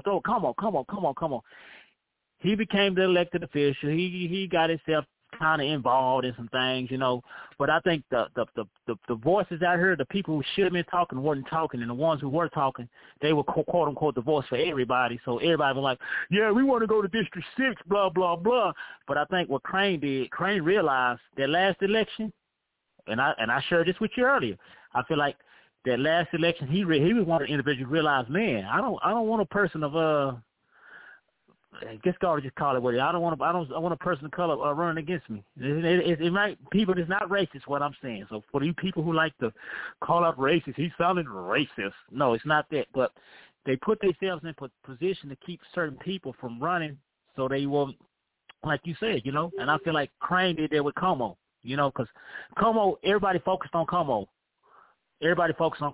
He became the elected official. He got himself kind of involved in some things, But I think the voices out here, the people who should have been talking weren't talking, and the ones who were talking, they were quote unquote the voice for everybody. So everybody was like, "Yeah, we want to go to District 6, blah blah blah." But I think what Crane did, Crane realized that last election, and I shared this with you earlier. I feel like that last election, he was one of the individuals who realized, man, I don't want a person of I guess God would just call it what it is. I want a person of color running against me. It might people. It's not racist what I'm saying. So for you people who like to call out racist, he's sounding racist. No, it's not that. But they put themselves in position to keep certain people from running, so they won't, like you said, And I feel like Crane did that with Como, because Como, everybody focused on Como. But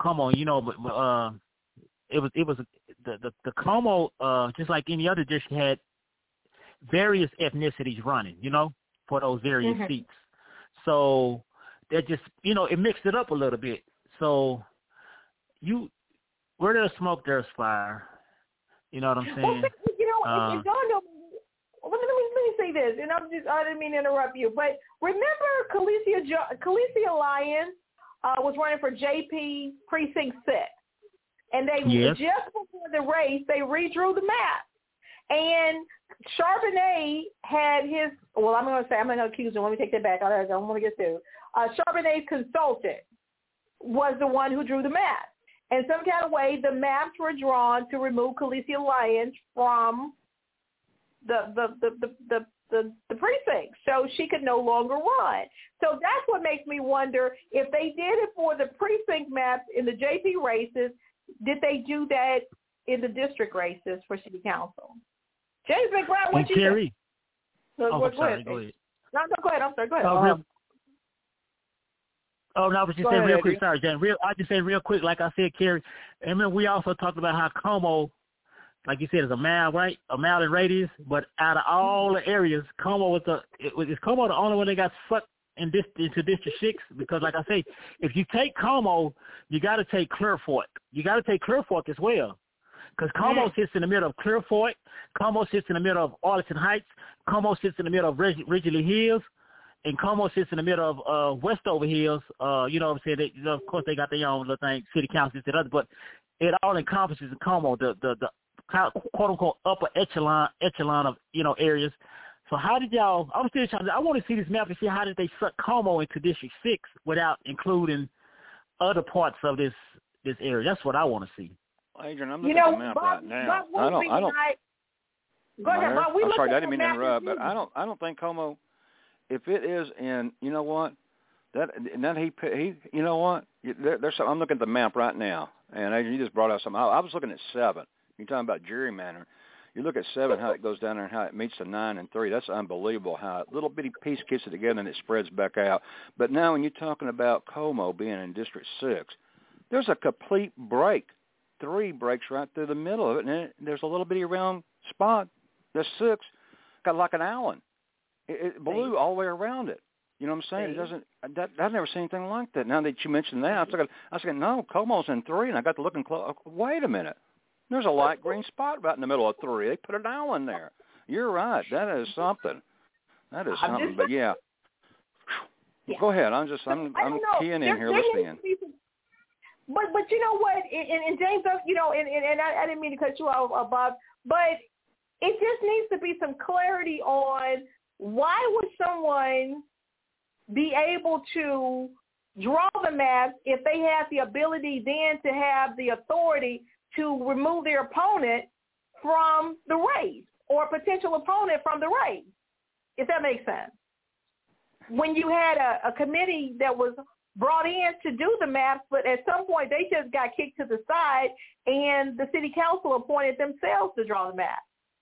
it was the Como, just like any other district, had various ethnicities running, for those various seats. So that just, it mixed it up a little bit. So where there's smoke, there's fire. You know what I'm saying? Well, it dawned on me. Let me say this, and I didn't mean to interrupt you, but remember Khaleesi Lyons was running for JP Precinct 6. And they just before the race, they redrew the map. And Charbonnet had his, well, I'm going to accuse him. Let me take that back. I don't want to get sued. Charbonnet's consultant was the one who drew the map. And some kind of way, the maps were drawn to remove Khaleesi Lyons from the precinct, so she could no longer run. So that's what makes me wonder if they did it for the precinct maps in the JP races. Did they do that in the district races for city council? James McBride, what you think? Go ahead. No, go ahead. I'm sorry. Go ahead. I was just saying real quick. Sorry, Jan. I just say real quick, like I said, Kerry. And then we also talked about how Como, like you said, is a mile, right? A mile in radius. But out of all the areas, Como is Como the only one that got sucked into District 6? Because, like I say, if you take Como, you got to take Clearfork. You got to take Clearfork as well. Because Como sits in the middle of Clear Fork, Como sits in the middle of Arlington Heights, Como sits in the middle of Ridgely Hills, and Como sits in the middle of Westover Hills. You know what I'm saying? They, of course, they got their own little thing, city councils and others, but it all encompasses Como, the quote-unquote upper echelon of, areas. So how did y'all – I'm still trying to – I want to see this map to see how did they suck Como into District 6 without including other parts of this area. That's what I want to see. Adrian, I'm looking at the map right now. I don't. Go ahead, Bob. I'm sorry, I didn't mean to interrupt, but I don't think Como, if it is in, you know what, he you know what, there's some, I'm looking at the map right now, and Adrian, you just brought out something. I was looking at 7. You're talking about gerrymandering. You look at 7, how it goes down there and how it meets the 9 and 3. That's unbelievable how a little bitty piece gets it together and it spreads back out. But now when you're talking about Como being in District 6, there's a complete break. 3 breaks right through the middle of it, and there's a little bitty round spot. There's 6, got like an Allen. It blew all the way around it. You know what I'm saying? It doesn't. I've never seen anything like that. Now that you mentioned that, I was thinking, no, Como's in 3, and I got to looking close. Wait a minute. There's a light green spot right in the middle of 3. They put an Allen there. You're right. That is something. But yeah. Go ahead. I'm keying in here listening. But you know what? And James, and I didn't mean to cut you off, Bob, but it just needs to be some clarity on why would someone be able to draw the maps if they have the ability then to have the authority to remove their opponent from the race or a potential opponent from the race, if that makes sense. When you had a committee that was brought in to do the maps, but at some point they just got kicked to the side and the city council appointed themselves to draw the maps.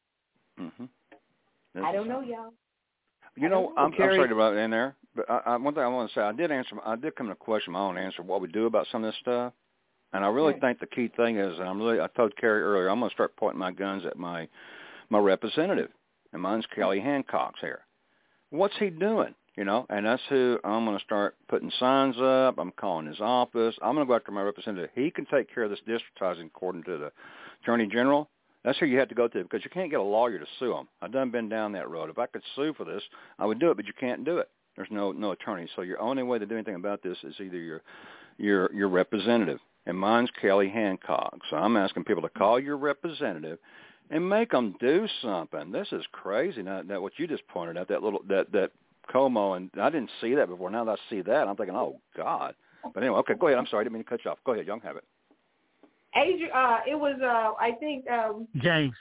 Mm-hmm. I don't know, y'all. I'm sorry to run in there, but one thing I want to say, I did come to question my own answer, what we do about some of this stuff. And I really think the key thing is, and I told Carrie earlier, I'm going to start pointing my guns at my representative, and mine's Kelly Hancock's here. What's he doing? And that's who I'm going to start putting signs up. I'm calling his office. I'm going to go after my representative. He can take care of this districtizing according to the Attorney General. That's who you have to go to because you can't get a lawyer to sue him. I've been down that road. If I could sue for this, I would do it, but you can't do it. There's no attorney. So your only way to do anything about this is either your representative. And mine's Kelly Hancock. So I'm asking people to call your representative and make them do something. This is crazy. Now, that what you just pointed out, that Como, and I didn't see that before. Now that I see that, I'm thinking, oh, God. But anyway, okay, go ahead. I'm sorry. I didn't mean to cut you off. Go ahead. Young, have it. Adrian, it was, I think. James.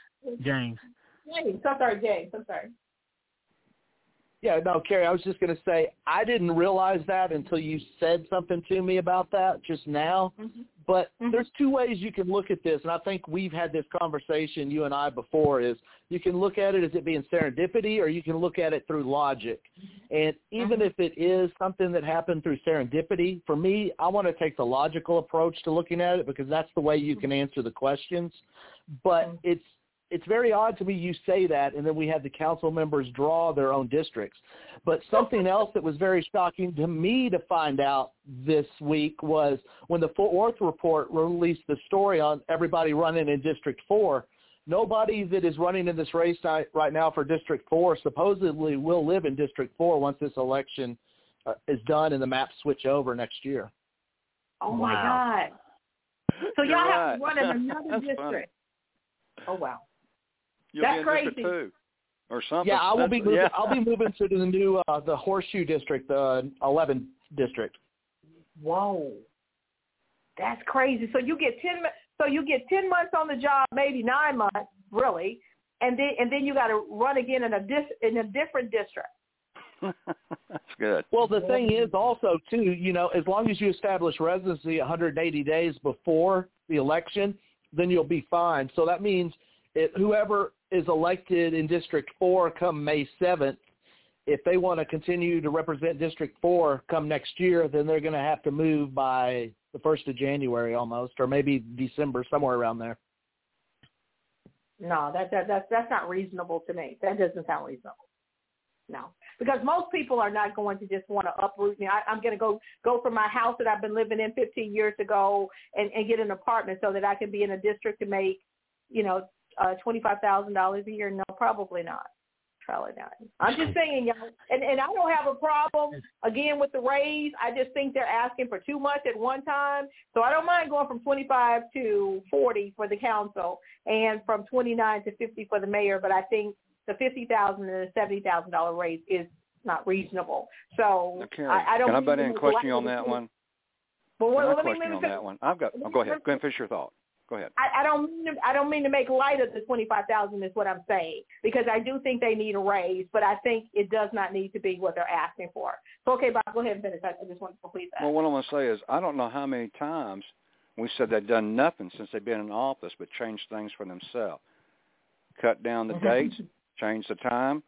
I'm sorry, James. I'm sorry. Yeah, no, Carrie, I was just going to say, I didn't realize that until you said something to me about that just now. Mm-hmm. But there's 2 ways you can look at this, and I think we've had this conversation, you and I, before, is you can look at it as it being serendipity or you can look at it through logic. And even if it is something that happened through serendipity, for me, I want to take the logical approach to looking at it because that's the way you can answer the questions. But it's very odd to me you say that, and then we had the council members draw their own districts. But something else that was very shocking to me to find out this week was when the Fort Worth report released the story on everybody running in District 4, nobody that is running in this race right now for District 4 supposedly will live in District 4 once this election is done and the maps switch over next year. Oh, my God. So y'all have to run in another district. Funny. Oh, wow. You'll That's be in crazy. District 2 or something. Yeah, I'll be moving to the new the Horseshoe District, the 11 district. Whoa, that's crazy. So you get 10 months on the job, maybe 9 months, really, and then you got to run again in a different district. That's good. Well, the thing is also too, as long as you establish residency 180 days before the election, then you'll be fine. So that means whoever is elected in District 4 come May 7th, if they want to continue to represent District 4 come next year, then they're going to have to move by the 1st of January almost, or maybe December, somewhere around there. No, that's not reasonable to me. That doesn't sound reasonable. No, because most people are not going to just want to uproot me. I'm going to go from my house that I've been living in 15 years ago and get an apartment so that I can be in a district to make $25,000 a year? No, probably not. Probably not. I'm just saying, y'all, and I don't have a problem, again, with the raise. I just think they're asking for too much at one time. So I don't mind going from 25 to 40 for the council and from 29 to 50 for the mayor, but I think the $50,000 and the $70,000 raise is not reasonable. So I don't. Can I butt in and question you on that one? But let me on that one. Go ahead. Go ahead and finish your thought. Go ahead. I don't mean to make light of the $25,000 is what I'm saying, because I do think they need a raise, but I think it does not need to be what they're asking for. So, okay, Bob, go ahead and finish. I just want to complete that. Well, what I want to say is I don't know how many times we said they've done nothing since they've been in office but changed things for themselves. Cut down the dates, changed the time,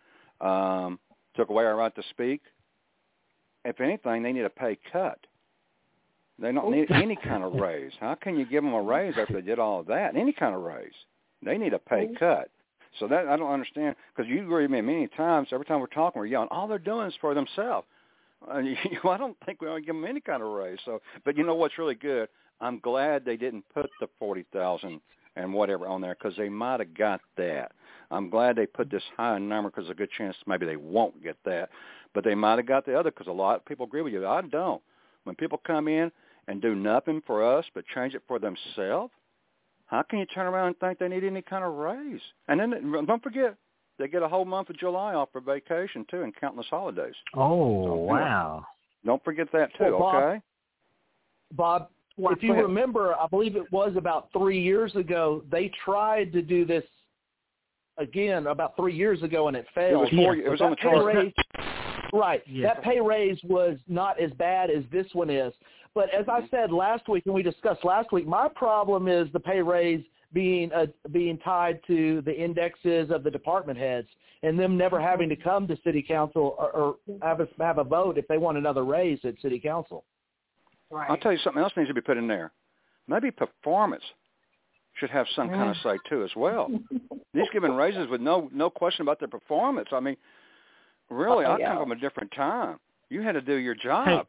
took away our right to speak. If anything, they need a pay cut. They don't need any kind of raise. How can you give them a raise after they did all of that? Any kind of raise. They need a pay cut. So that I don't understand, because you agree with me many times. Every time we're talking, we're yelling, all they're doing is for themselves. I don't think we ought to give them any kind of raise. So, but you know what's really good? I'm glad they didn't put the $40,000 and whatever on there, because they might have got that. I'm glad they put this high number, because there's a good chance maybe they won't get that. But they might have got the other, because a lot of people agree with you. I don't. When people come in and do nothing for us but change it for themselves, how can you turn around and think they need any kind of raise? And then don't forget, they get a whole month of July off for vacation, too, and countless holidays. Oh, so, wow. Don't forget that, too, okay? Bob, if you remember, I believe it was about 3 years ago, they tried to do this again about 3 years ago, and it failed. It was on the chart. Right. Yeah. That pay raise was not as bad as this one is. But as I said last week, and we discussed last week, my problem is the pay raise being tied to the indexes of the department heads and them never having to come to city council or have a vote if they want another raise at city council. Right. I'll tell you something else needs to be put in there. Maybe performance should have some kind of say, too, as well. These giving raises with no question about their performance. I mean, really, I come from a different time. You had to do your job.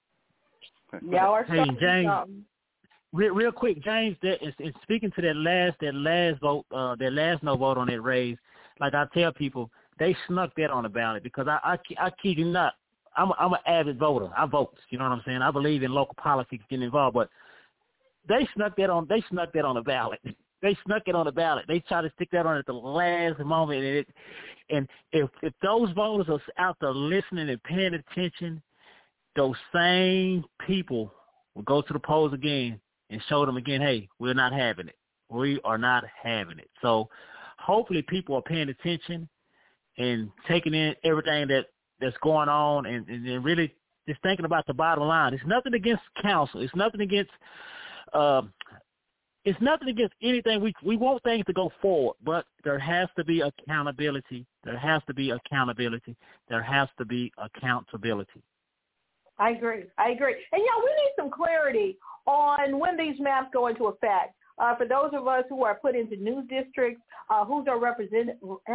Hey James, real quick, James, in speaking to that last vote, that last no vote on that raise, like I tell people, they snuck that on the ballot, because I kid you not, I'm an avid voter. I vote. You know what I'm saying? I believe in local politics, getting involved, but they snuck that on the ballot. They snuck it on the ballot. They tried to stick that on at the last moment, and if those voters are out there listening and paying attention, those same people will go to the polls again and show them again, hey, we're not having it. We are not having it. So hopefully people are paying attention and taking in everything that's going on and really just thinking about the bottom line. It's nothing against council. It's nothing against anything. We want things to go forward, but there has to be accountability. There has to be accountability. There has to be accountability. I agree. And, we need some clarity on when these maps go into effect. For those of us who are put into new districts, who's our representative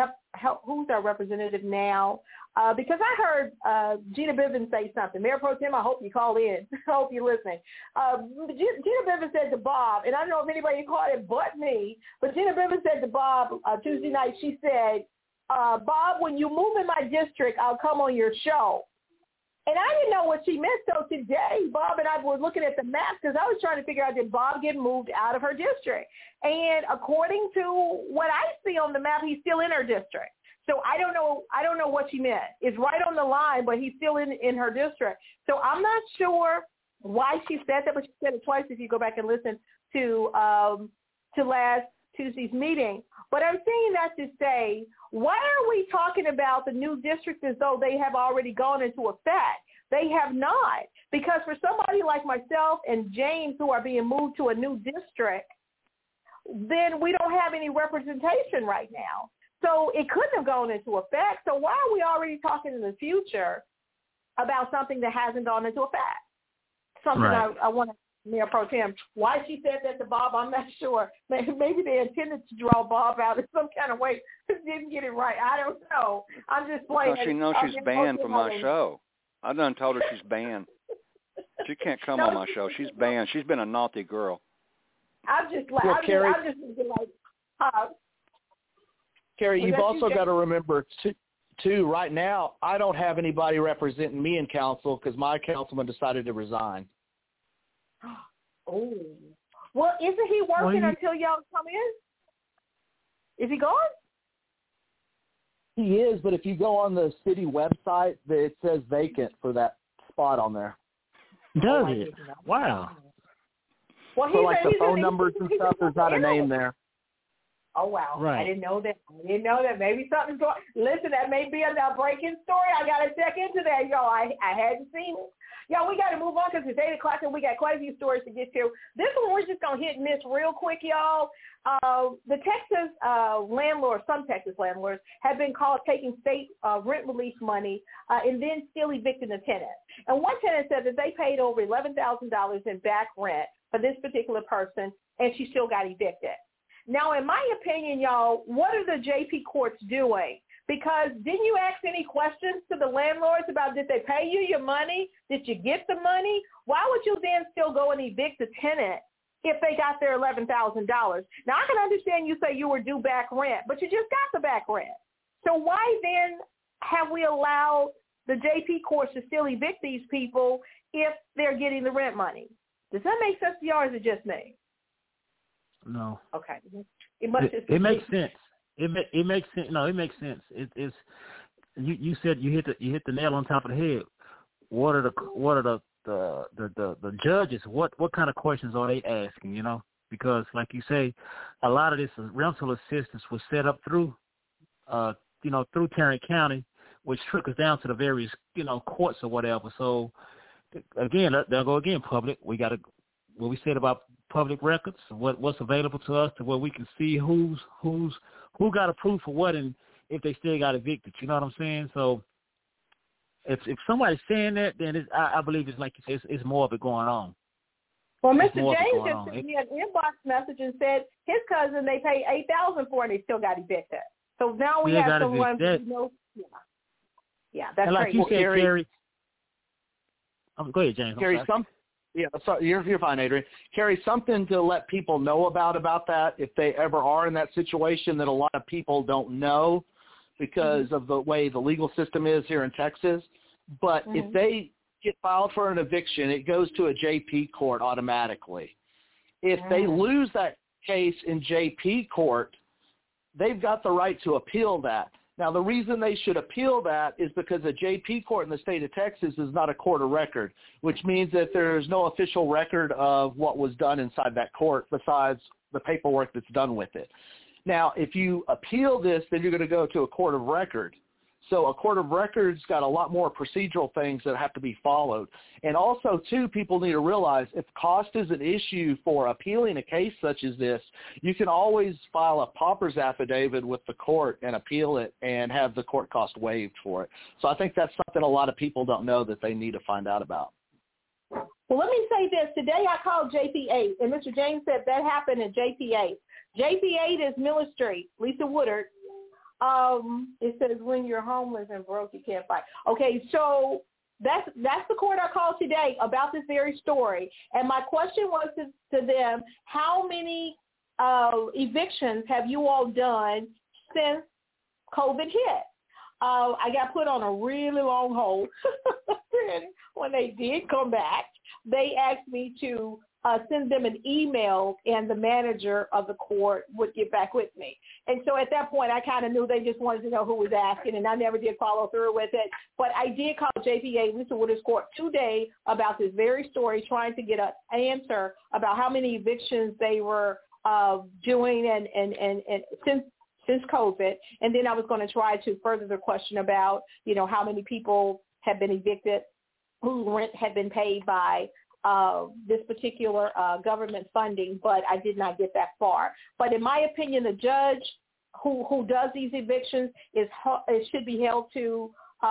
now? Because I heard Gina Bivens say something. Mayor Pro Tem, I hope you call in. I hope you're listening. Gina Bivens said to Bob, and I don't know if anybody caught it but me, but Gina Bivens said to Bob Tuesday night, she said, Bob, when you move in my district, I'll come on your show. And I didn't know what she meant. So today, Bob and I were looking at the maps because I was trying to figure out, did Bob get moved out of her district? And according to what I see on the map, he's still in her district. So I don't know what she meant. It's right on the line, but he's still in her district. So I'm not sure why she said that, but she said it twice if you go back and listen to last Tuesday's meeting. But I'm saying that to say, why are we talking about the new districts as though they have already gone into effect? They have not. Because for somebody like myself and James who are being moved to a new district, then we don't have any representation right now. So it couldn't have gone into effect. So why are we already talking in the future about something that hasn't gone into effect? Something right. I want to, Mayor Pro Tem, why she said that to Bob, I'm not sure. Maybe they intended to draw Bob out in some kind of way. Didn't get it right. I don't know. I'm just playing. Because she knows she's banned from my show. I done told her she's banned. She can't come on my show. She's banned. She's been a naughty girl. I'm just like, Carrie, you've also got to remember, too, right now, I don't have anybody representing me in council because my councilman decided to resign. Oh. Well, isn't he working until y'all come in? Is he gone? He is, but if you go on the city website, it says vacant for that spot on there. Does it? Wow. Well, so like the phone numbers and stuff, there's not a name there. Oh, wow. Right. I didn't know that. Maybe something's going. Listen, that may be a breaking story. I got to check into that, y'all. I hadn't seen it. Y'all, we got to move on because it's 8 o'clock and we got quite a few stories to get to. This one we're just going to hit and miss real quick, y'all. The Texas landlords, some Texas landlords, have been caught taking state rent relief money and then still evicting the tenant. And one tenant said that they paid over $11,000 in back rent for this particular person, and she still got evicted. Now, in my opinion, y'all, what are the JP courts doing? Because didn't you ask any questions to the landlords about did they pay you your money? Did you get the money? Why would you then still go and evict the tenant if they got their $11,000? Now, I can understand you say you were due back rent, but you just got the back rent. So why then have we allowed the JP courts to still evict these people if they're getting the rent money? Does that make sense to you, or is it just me? No. Okay. It makes sense. It makes sense. No, it makes sense. It's you said you hit the nail on top of the head. What are the judges? What kind of questions are they asking? You know, because like you say, a lot of this rental assistance was set up through through Tarrant County, which trickles down to the various courts or whatever. So again, they'll go again. Public. We got to what we said about public records, what's available to us, to where we can see who got approved for what, and if they still got evicted. You know what I'm saying? So if somebody's saying that, then I believe it's like you say, it's more of it going on. Well, Mr. James just sent me an inbox message and said his cousin they paid $8,000 for and they still got evicted. So now we have someone who knows. Yeah, that's like crazy. You said, Carrie. Go ahead, James. Carrie, you're fine, Adrian. Carrie, something to let people know about that if they ever are in that situation that a lot of people don't know because of the way the legal system is here in Texas. But if they get filed for an eviction, it goes to a JP court automatically. If they lose that case in JP court, they've got the right to appeal that. Now, the reason they should appeal that is because a JP court in the state of Texas is not a court of record, which means that there's no official record of what was done inside that court besides the paperwork that's done with it. Now, if you appeal this, then you're going to go to a court of record. So a court of record's got a lot more procedural things that have to be followed. And also, too, people need to realize if cost is an issue for appealing a case such as this, you can always file a pauper's affidavit with the court and appeal it and have the court cost waived for it. So I think that's something a lot of people don't know that they need to find out about. Well, let me say this. Today I called JP8, and Mr. James said that happened at JP8. JP8 is Miller Street, Lisa Woodard. It says when you're homeless and broke, you can't fight. Okay, so that's the court I called today about this very story. And my question was to them, how many evictions have you all done since COVID hit? I got put on a really long hold. When they did come back, they asked me to send them an email, and the manager of the court would get back with me. And so at that point, I kind of knew they just wanted to know who was asking, and I never did follow through with it. But I did call JPA, Lisa Woodard's court, today about this very story, trying to get an answer about how many evictions they were doing and since COVID. And then I was going to try to further the question about, how many people have been evicted, whose rent had been paid by this particular government funding, but I did not get that far. But in my opinion, the judge who does these evictions it should be held to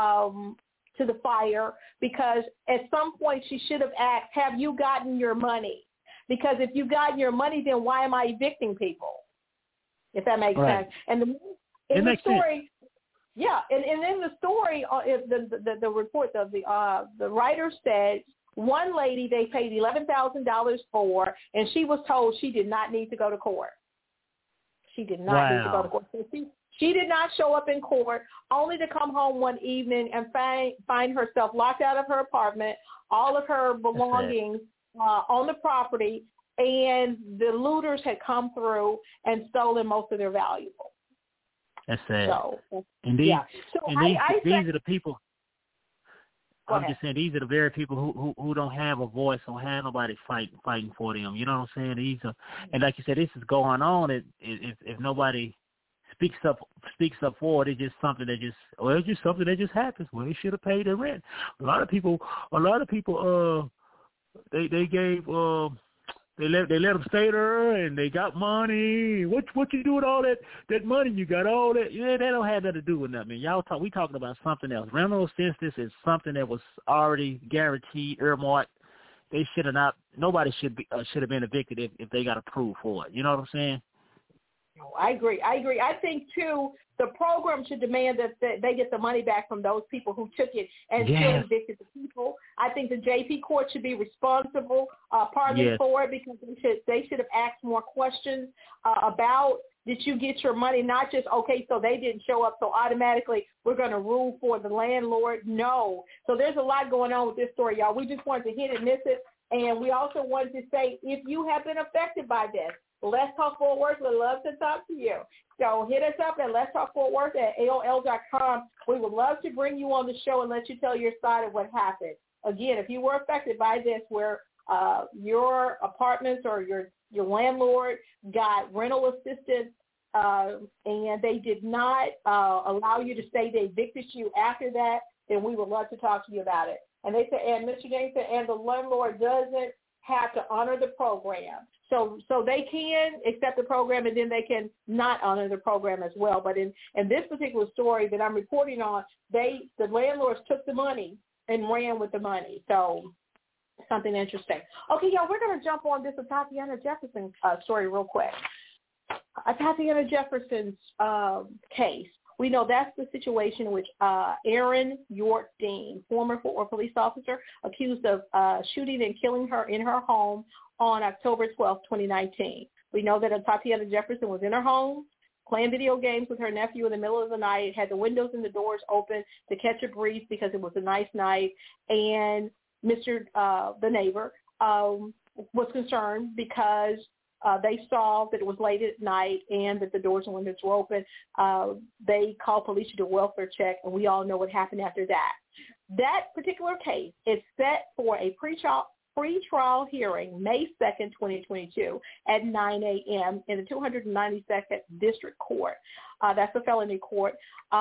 the fire, because at some point she should have asked, have you gotten your money? Because if you've gotten your money, then why am I evicting people? If that makes sense. And in the story, yeah, and in the story, the report of the writer said, one lady they paid $11,000 for, and she was told she did not need to go to court. She did not need to go to court. So she did not show up in court, only to come home one evening and find herself locked out of her apartment, all of her belongings on the property, and the looters had come through and stolen most of their valuables. That's sad. So, indeed. Yeah. So these are the people. Go I'm ahead. just saying, these are the very people who don't have a voice, don't have nobody fighting for them. You know what I'm saying? These are, and like you said, this is going on. If nobody speaks up for it, it's just something that it's just something that just happens. Well, they should have paid their rent. A lot of people, they gave. They let them stay there, and they got money. What you do with all that money? You got all that. Yeah, that don't have nothing to do with nothing. We talking about something else. Rental assistance is something that was already guaranteed, earmarked. They should have not. Nobody should have been evicted if they got approved for it. You know what I'm saying? I agree. I think, too, the program should demand that they get the money back from those people who took it and still evicted the people. I think the JP court should be responsible partly for it, because they should have asked more questions about, did you get your money? Not just, okay, so they didn't show up, so automatically we're going to rule for the landlord. No. So there's a lot going on with this story, y'all. We just wanted to hit and miss it. And we also wanted to say, if you have been affected by this, Let's Talk Fort Worth would love to talk to you. So hit us up at letstalkfortworth@AOL.com. We would love to bring you on the show and let you tell your side of what happened. Again, if you were affected by this, where your apartments or your landlord got rental assistance and they did not allow you to stay, they evicted you after that, then we would love to talk to you about it. And they said, and Mr. James said, and the landlord doesn't have to honor the program. So they can accept the program, and then they can not honor the program as well. But in this particular story that I'm reporting on, the landlords took the money and ran with the money. So something interesting. Okay, y'all, we're going to jump on this Tatiana Jefferson story real quick. Tatiana Jefferson's case. We know that's the situation in which Erin York Dean, former Fort Worth police officer, accused of shooting and killing her in her home on October 12, 2019. We know that Tatiana Jefferson was in her home playing video games with her nephew in the middle of the night, had the windows and the doors open to catch a breeze because it was a nice night, and the neighbor, was concerned because they saw that it was late at night and that the doors and windows were open. They called police to do a welfare check, and we all know what happened after that. That particular case is set for a pre-trial hearing May 2nd, 2022 at 9 a.m. in the 292nd District Court. That's a felony court,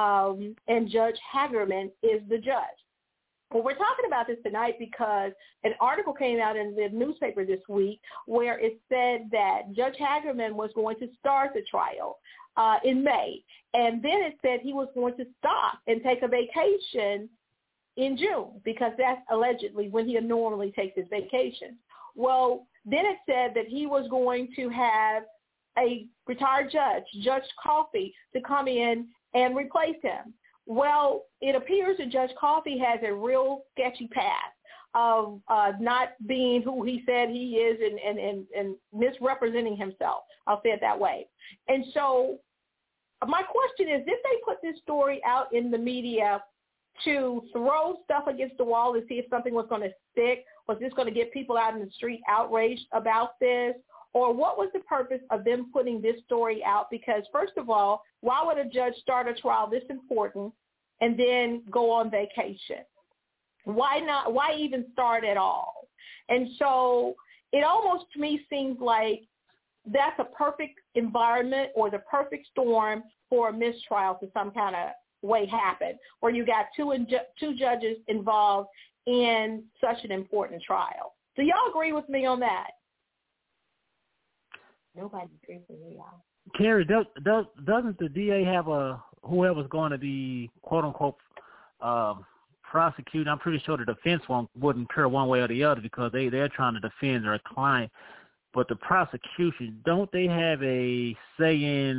and Judge Hagerman is the judge. Well, we're talking about this tonight because an article came out in the newspaper this week where it said that Judge Hagerman was going to start the trial in May. And then it said he was going to stop and take a vacation in June, because that's allegedly when he normally takes his vacation. Well, then it said that he was going to have a retired judge, Judge Coffey, to come in and replace him. Well, it appears that Judge Coffey has a real sketchy past of not being who he said he is and misrepresenting himself. I'll say it that way. And so my question is, did they put this story out in the media to throw stuff against the wall to see if something was going to stick? Was this going to get people out in the street outraged about this? Or what was the purpose of them putting this story out? Because, first of all, why would a judge start a trial this important and then go on vacation? Why not? Why even start at all? And so it almost to me seems like that's a perfect environment or the perfect storm for a mistrial to some kind of way happen, where you got two judges involved in such an important trial. Do y'all agree with me on that? Nobody agrees with me, y'all. Carrie, doesn't the DA have whoever's going to be quote unquote prosecuting? I'm pretty sure the defense wouldn't care one way or the other because they're trying to defend their client. But the prosecution, don't they have a say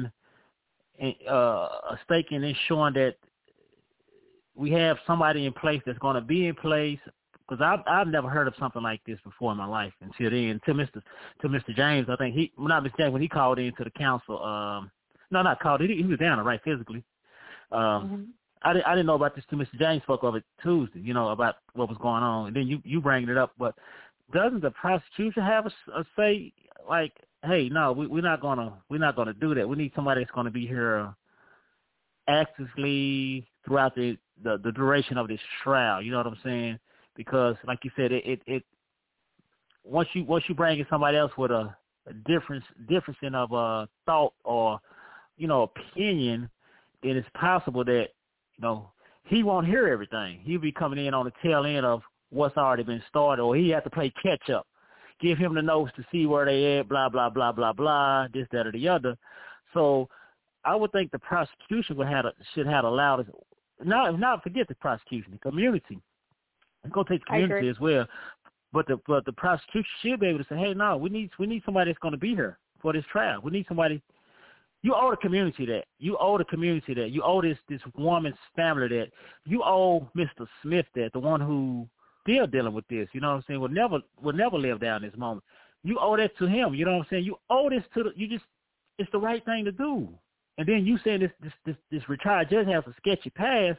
a stake in ensuring that we have somebody in place that's going to be in place? Because I've never heard of something like this before in my life until then. To Mr. James, I think Mr. James when he called in to the council No, not caught. He was down, right, physically. I didn't know about this till Mr. James spoke of it Tuesday, about what was going on. And then you bringing it up. But doesn't the prosecution have a say, like, hey, no, we're not gonna do that. We need somebody that's going to be here actively throughout the duration of this trial. You know what I'm saying? Because, like you said, it once you bring in somebody else with a difference in of thought or opinion, then it's possible that he won't hear everything. He'll be coming in on the tail end of what's already been started, or he have to play catch up. Give him the notes to see where they at, blah, blah, blah, blah, blah, this, that, or the other. So I would think the prosecution should have allowed us, not forget the prosecution, the community. I'm going to take the community as well. But the prosecution should be able to say, hey, no, we need somebody that's going to be here for this trial. We need somebody. You owe the community that. You owe the community that. You owe this woman's family that. You owe Mr. Smith that, the one who still dealing with this, you know what I'm saying, will never live down this moment. You owe that to him, you know what I'm saying? You owe this to it's the right thing to do. And then you saying this retired judge has a sketchy past,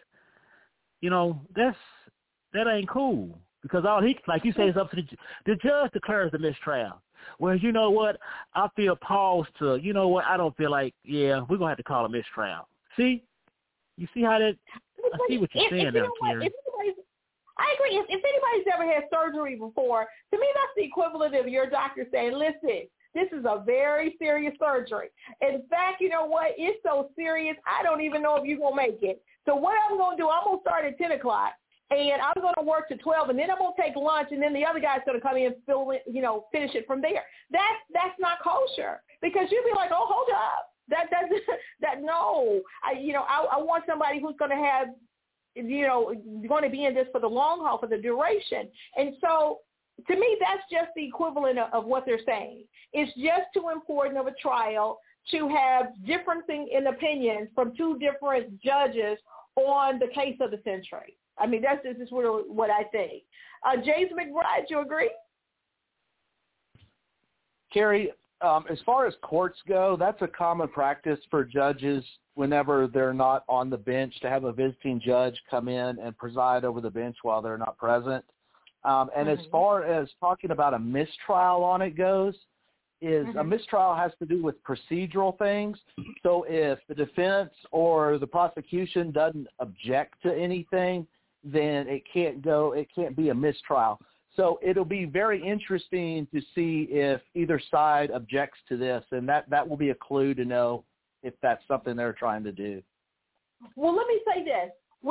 that ain't cool. Because all he, like you say, is up to the judge declares the mistrial. Well, you know what? I feel paused to, I don't feel like, we're going to have to call a mistrial. See? You see how that, I see what you're saying now, Kerry. I agree. If anybody's ever had surgery before, to me that's the equivalent of your doctor saying, listen, this is a very serious surgery. In fact, you know what? It's so serious, I don't even know if you're going to make it. So what I'm going to do, I'm going to start at 10 o'clock, and I'm going to work to 12, and then I'm going to take lunch, and then the other guy's going to come in and finish it from there. That's not kosher, because you'd be like, oh, hold up. No. I want somebody who's going to have, going to be in this for the long haul, for the duration. And so to me, that's just the equivalent of what they're saying. It's just too important of a trial to have differencing in opinions from two different judges on the case of the century. I mean, that's just what I think. James McBride, you agree? Kerry, as far as courts go, that's a common practice for judges whenever they're not on the bench to have a visiting judge come in and preside over the bench while they're not present. And as far as talking about a mistrial on it goes, a mistrial has to do with procedural things. So if the defense or the prosecution doesn't object to anything, then it can't be a mistrial. So it'll be very interesting to see if either side objects to this, and that will be a clue to know if that's something they're trying to do. Well, let me say this.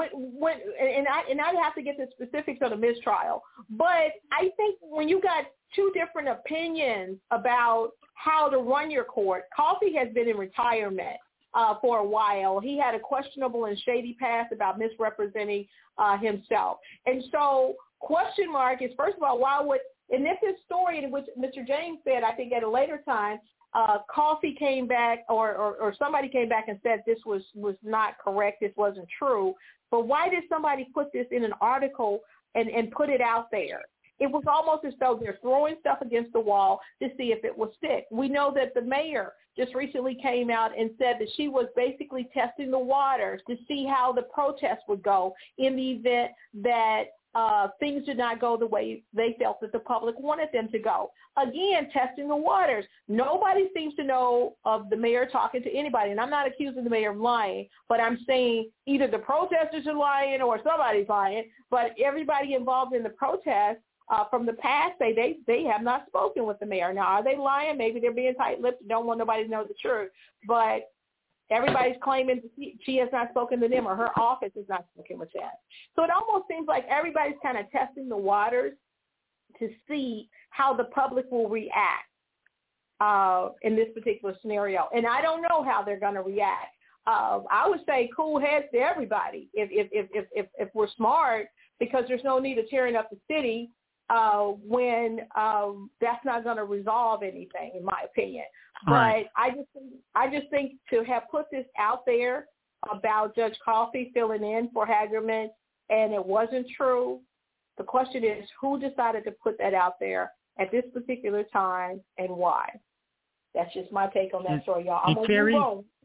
I have to get the specifics of the mistrial, but I think when you got two different opinions about how to run your court, Coffey has been in retirement for a while. He had a questionable and shady past about misrepresenting himself. And so question mark is, first of all, and if this story in which Mr. James said, I think at a later time, Coffey came back or somebody came back and said this was not correct, this wasn't true. But why did somebody put this in an article and put it out there? It was almost as though they're throwing stuff against the wall to see if it will stick. We know that the mayor just recently came out and said that she was basically testing the waters to see how the protest would go in the event that things did not go the way they felt that the public wanted them to go. Again, testing the waters. Nobody seems to know of the mayor talking to anybody, and I'm not accusing the mayor of lying, but I'm saying either the protesters are lying or somebody's lying, but everybody involved in the protest from the past say they have not spoken with the mayor. Now, are they lying? Maybe they're being tight-lipped and don't want nobody to know the truth, but everybody's claiming she has not spoken to them or her office has not spoken with them. So it almost seems like everybody's kind of testing the waters to see how the public will react in this particular scenario. And I don't know how they're going to react. I would say cool heads to everybody if we're smart, because there's no need of tearing up the city when that's not going to resolve anything, in my opinion. Right. But I just think to have put this out there about Judge Coffey filling in for Hagerman and it wasn't true, the question is who decided to put that out there at this particular time and why? That's just my take on that story, y'all. I'm going to move on.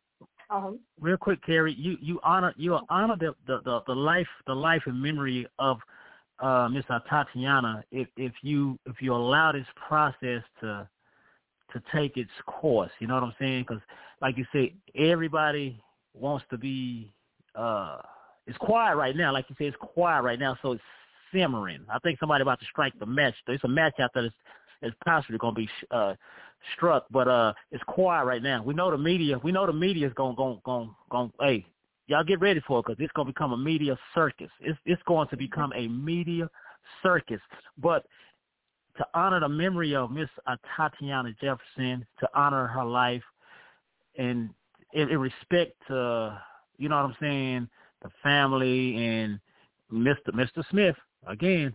Real quick, Carrie, you honor the life and memory of Miss Tatiana if you allow this process to take its course. You know what I'm saying? Because like you say, everybody wants to be. It's quiet right now. Like you say, it's quiet right now, so it's simmering. I think somebody about to strike the match. There's a match out there that's possibly going to be struck, but it's quiet right now. We know the media is going. Hey, y'all get ready for it because it's going to become a media circus. It's going to become a media circus. But to honor the memory of Miss Tatiana Jefferson, to honor her life, and in respect to, you know what I'm saying, the family and Mr. Smith. Again,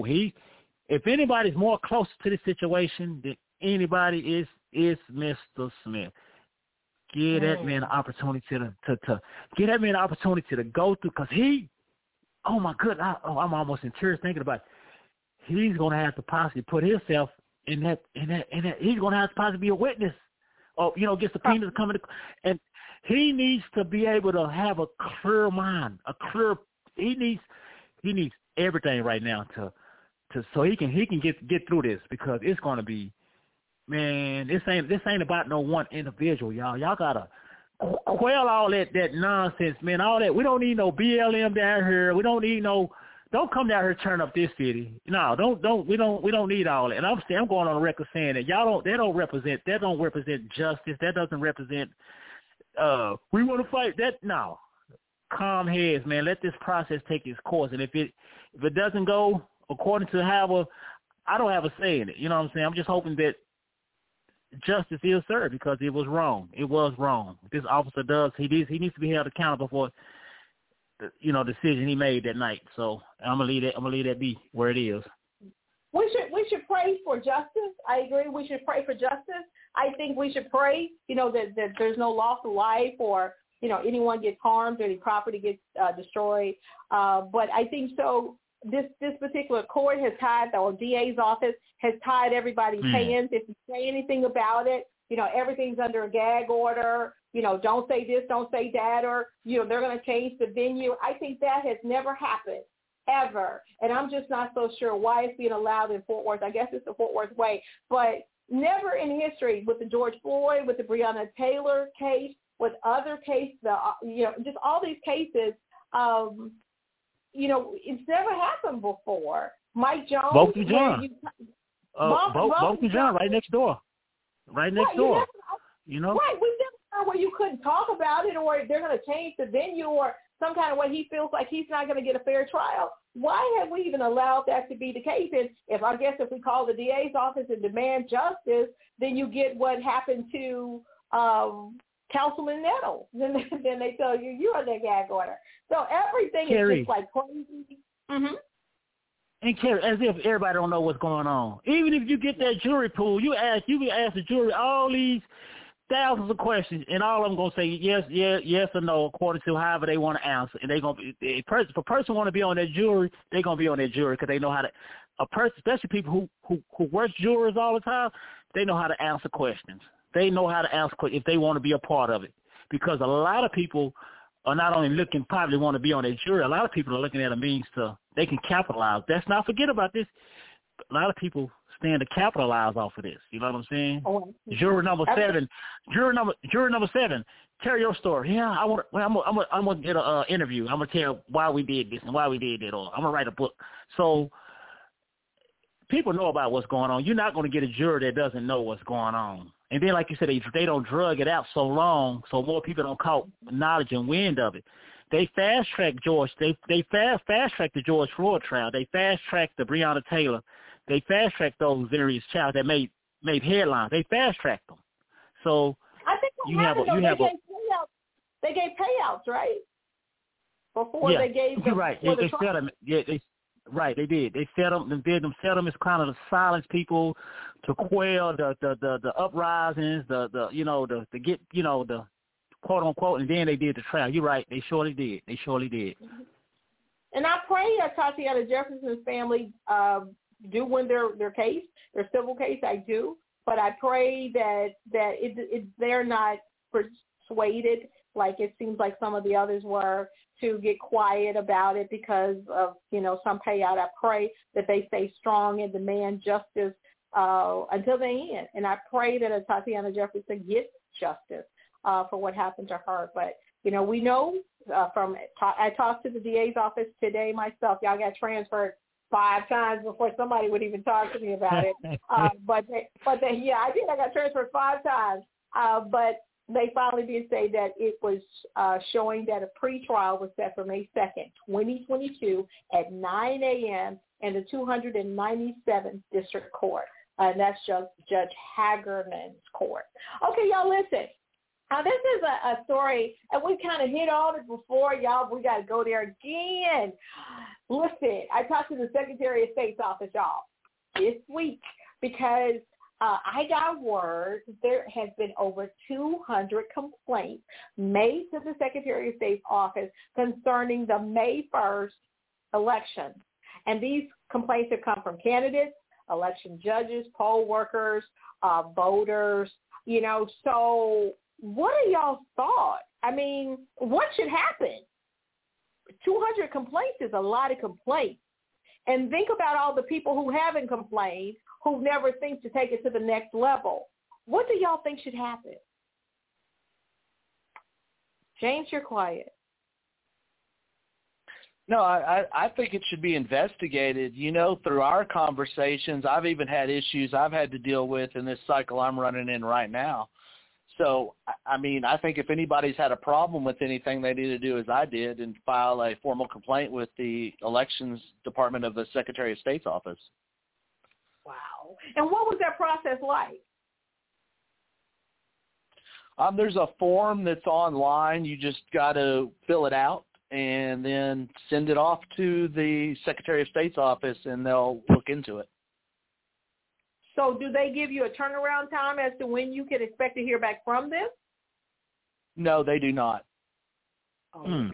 if anybody's more close to this situation than anybody is Mr. Smith. Give that man an opportunity to give that man an opportunity to go through, because oh my goodness, I'm almost in tears thinking about it. He's going to have to possibly put himself in that. He's going to have to possibly be a witness, or get subpoenas coming. And he needs to be able to have a clear mind, He needs everything right now to so he can get through this, because it's going to be, man. This ain't about no one individual, y'all. Y'all gotta quell all that nonsense, man. All that. We don't need no BLM down here. We don't need no. Don't come down here and turn up this city. No, don't. We don't need all that. And I'm going on the record saying that that don't represent justice. That doesn't represent. We want to fight that. No, calm heads, man. Let this process take its course. And if it doesn't go according to I don't have a say in it. You know what I'm saying? I'm just hoping that justice is served, because it was wrong. It was wrong. This officer he needs to be held accountable for decision he made that night. So I'm gonna leave that be where it is. We should pray for justice. I agree. We should pray for justice. I think we should pray, that there's no loss of life, or anyone gets harmed, or any property gets destroyed. But I think so. This particular court has tied, or DA's office has tied everybody's hands. If you say anything about it, everything's under a gag order. Don't say this, don't say that, or they're going to change the venue. I think that has never happened, ever. And I'm just not so sure why it's being allowed in Fort Worth. I guess it's the Fort Worth way. But never in history, with the George Floyd, with the Breonna Taylor case, with other cases, just all these cases, it's never happened before. Mike Jones. Vote John. Vote John, right next door. Right next door. Right. We never know where you couldn't talk about it, or they're going to change the venue, or some kind of way he feels like he's not going to get a fair trial. Why have we even allowed that to be the case? And if we call the DA's office and demand justice, then you get what happened to Councilman Nettles. Then they tell you're on their gag order. So everything is just like crazy. Mm-hmm. And Carrie, as if everybody don't know what's going on. Even if you get that jury pool, you can ask the jury all these thousands of questions, and all of them gonna say yes or no according to however they want to answer. And they gonna be, if a person want to be on that jury, they gonna be on that jury, because they know how to. A person, especially people who work jurors all the time, they know how to answer questions. They know how to answer questions if they want to be a part of it. Because a lot of people are not only probably want to be on that jury. A lot of people are looking at a means they can capitalize. Let's not forget about this. A lot of people stand to capitalize off of this. You know what I'm saying? Juror number 7. Juror number 7. Tell your story. Yeah, I'm gonna get an interview. I'm gonna tell why we did this and why we did that, or I'm gonna write a book. So people know about what's going on. You're not gonna get a juror that doesn't know what's going on. And then, like you said, they don't drug it out so long, so more people don't caught knowledge and wind of it. They fast-tracked George. They fast-tracked the George Floyd trial. They fast-tracked the Breonna Taylor. They fast-tracked those various trials that made headlines. They fast-tracked them. So I think they gave payouts, right? Before they gave them. Right. They set them. Yeah, they did. They set them and did them settlements kind of to silence people, to quell the uprisings, to get the quote unquote, and then they did the trial. You're right. They surely did. Mm-hmm. And I pray that Tatiana Jefferson's family do win their case, their civil case. I do, but I pray that they're not persuaded like it seems like some of the others were, to get quiet about it because of, some payout. I pray that they stay strong and demand justice until the end. And I pray that Tatiana Jefferson gets justice for what happened to her. But, we know I talked to the DA's office today myself. Y'all got transferred 5 times before somebody would even talk to me about it. But yeah, I did. I got transferred 5 times. But they finally did say that it was showing that a pretrial was set for May 2nd, 2022 at 9 a.m. in the 297th District Court. And that's Judge Hagerman's court. Okay, y'all, listen. This is a story, and we kind of hit on it before, y'all. We got to go there again. Listen, I talked to the Secretary of State's office, y'all, this week because I got word there has been over 200 complaints made to the Secretary of State's office concerning the May 1st election. And these complaints have come from candidates, election judges, poll workers, voters, so what are y'all's thoughts? I mean, what should happen? 200 complaints is a lot of complaints. And think about all the people who haven't complained, who never think to take it to the next level. What do y'all think should happen? James, you're quiet. No, I think it should be investigated. Through our conversations, I've even had issues I've had to deal with in this cycle I'm running in right now. So, I mean, I think if anybody's had a problem with anything, they need to do as I did and file a formal complaint with the Elections Department of the Secretary of State's office. Wow. And what was that process like? There's a form that's online. You just got to fill it out and then send it off to the Secretary of State's office, and they'll look into it. So do they give you a turnaround time as to when you can expect to hear back from them? No, they do not. Okay.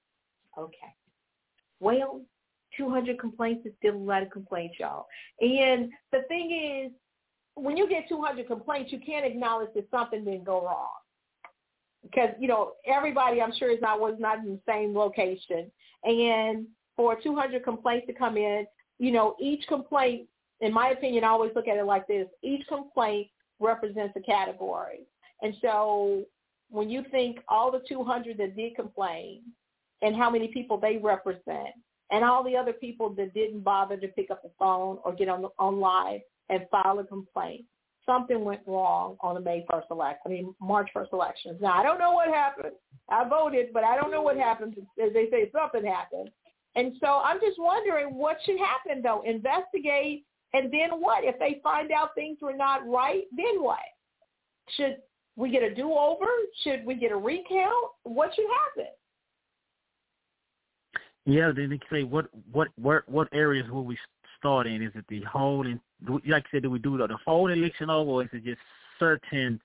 Well, 200 complaints is still a lot of complaints, y'all. And the thing is, when you get 200 complaints, you can't acknowledge that something didn't go wrong. Because, everybody, I'm sure, was not in the same location. And for 200 complaints to come in, each complaint, in my opinion, I always look at it like this. Each complaint represents a category. And so when you think all the 200 that did complain and how many people they represent and all the other people that didn't bother to pick up the phone or get on live and file a complaint, something went wrong on the March 1st elections. Now, I don't know what happened. I voted, but I don't know what happened. As they say, something happened. And so I'm just wondering what should happen, though. Investigate. And then what? If they find out things were not right, then what? Should we get a do-over? Should we get a recount? What should happen? Yeah, then they say what areas will we start in? Is it the whole, like you said, do we do the whole election over, or is it just certain,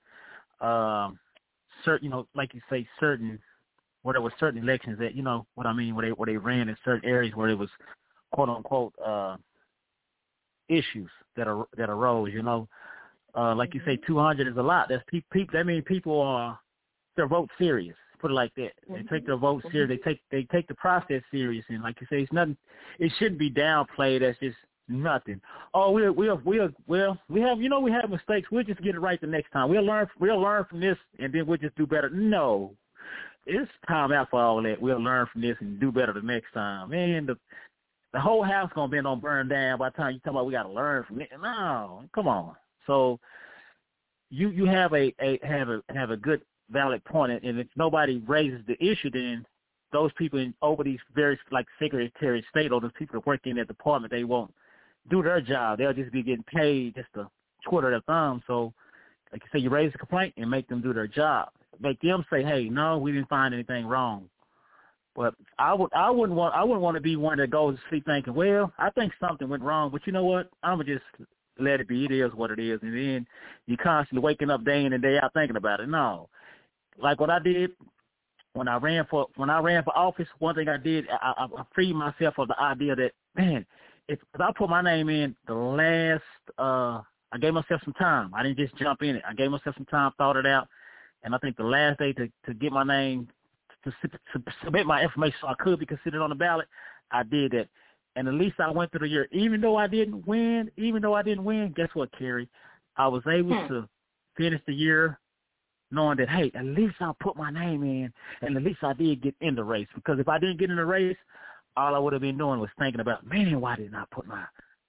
like you say, certain elections that, what I mean, where they ran in certain areas where it was, quote unquote, issues that arose, like you say, 200 is a lot. That's people. That means people are their vote serious. Put it like that. They take their vote serious. They take the process serious, and like you say, it's nothing. It shouldn't be downplayed as just nothing. Oh, we have mistakes. We'll just get it right the next time. We'll learn from this, and then we'll just do better. No, it's time out for all that. We'll learn from this and do better the next time. Man, the whole house gonna be burn down by the time you talk about we gotta learn from it. No, come on. So you have a good valid point, and if nobody raises the issue, then those people over these various, like Secretary of State or those people that work in that department, they won't do their job. They'll just be getting paid just to twiddle their thumbs. So, like you say, you raise a complaint and make them do their job. Make them say, "Hey, no, we didn't find anything wrong." But I wouldn't want to be one that goes to sleep thinking, well, I think something went wrong, but you know what? I'm gonna just let it be. It is what it is, and then you're constantly waking up day in and day out thinking about it. No, like what I did when I ran for office. One thing I did, I freed myself of the idea that, man, if I put my name in the last, I gave myself some time. I didn't just jump in it. I gave myself some time, thought it out. And I think the last day to get my name, to submit my information so I could be considered on the ballot, I did that. And at least I went through the year. Even though I didn't win, guess what, Carrie? I was able to finish the year knowing that, hey, at least I put my name in, and at least I did get in the race. Because if I didn't get in the race, all I would have been doing was thinking about, man, why didn't I put my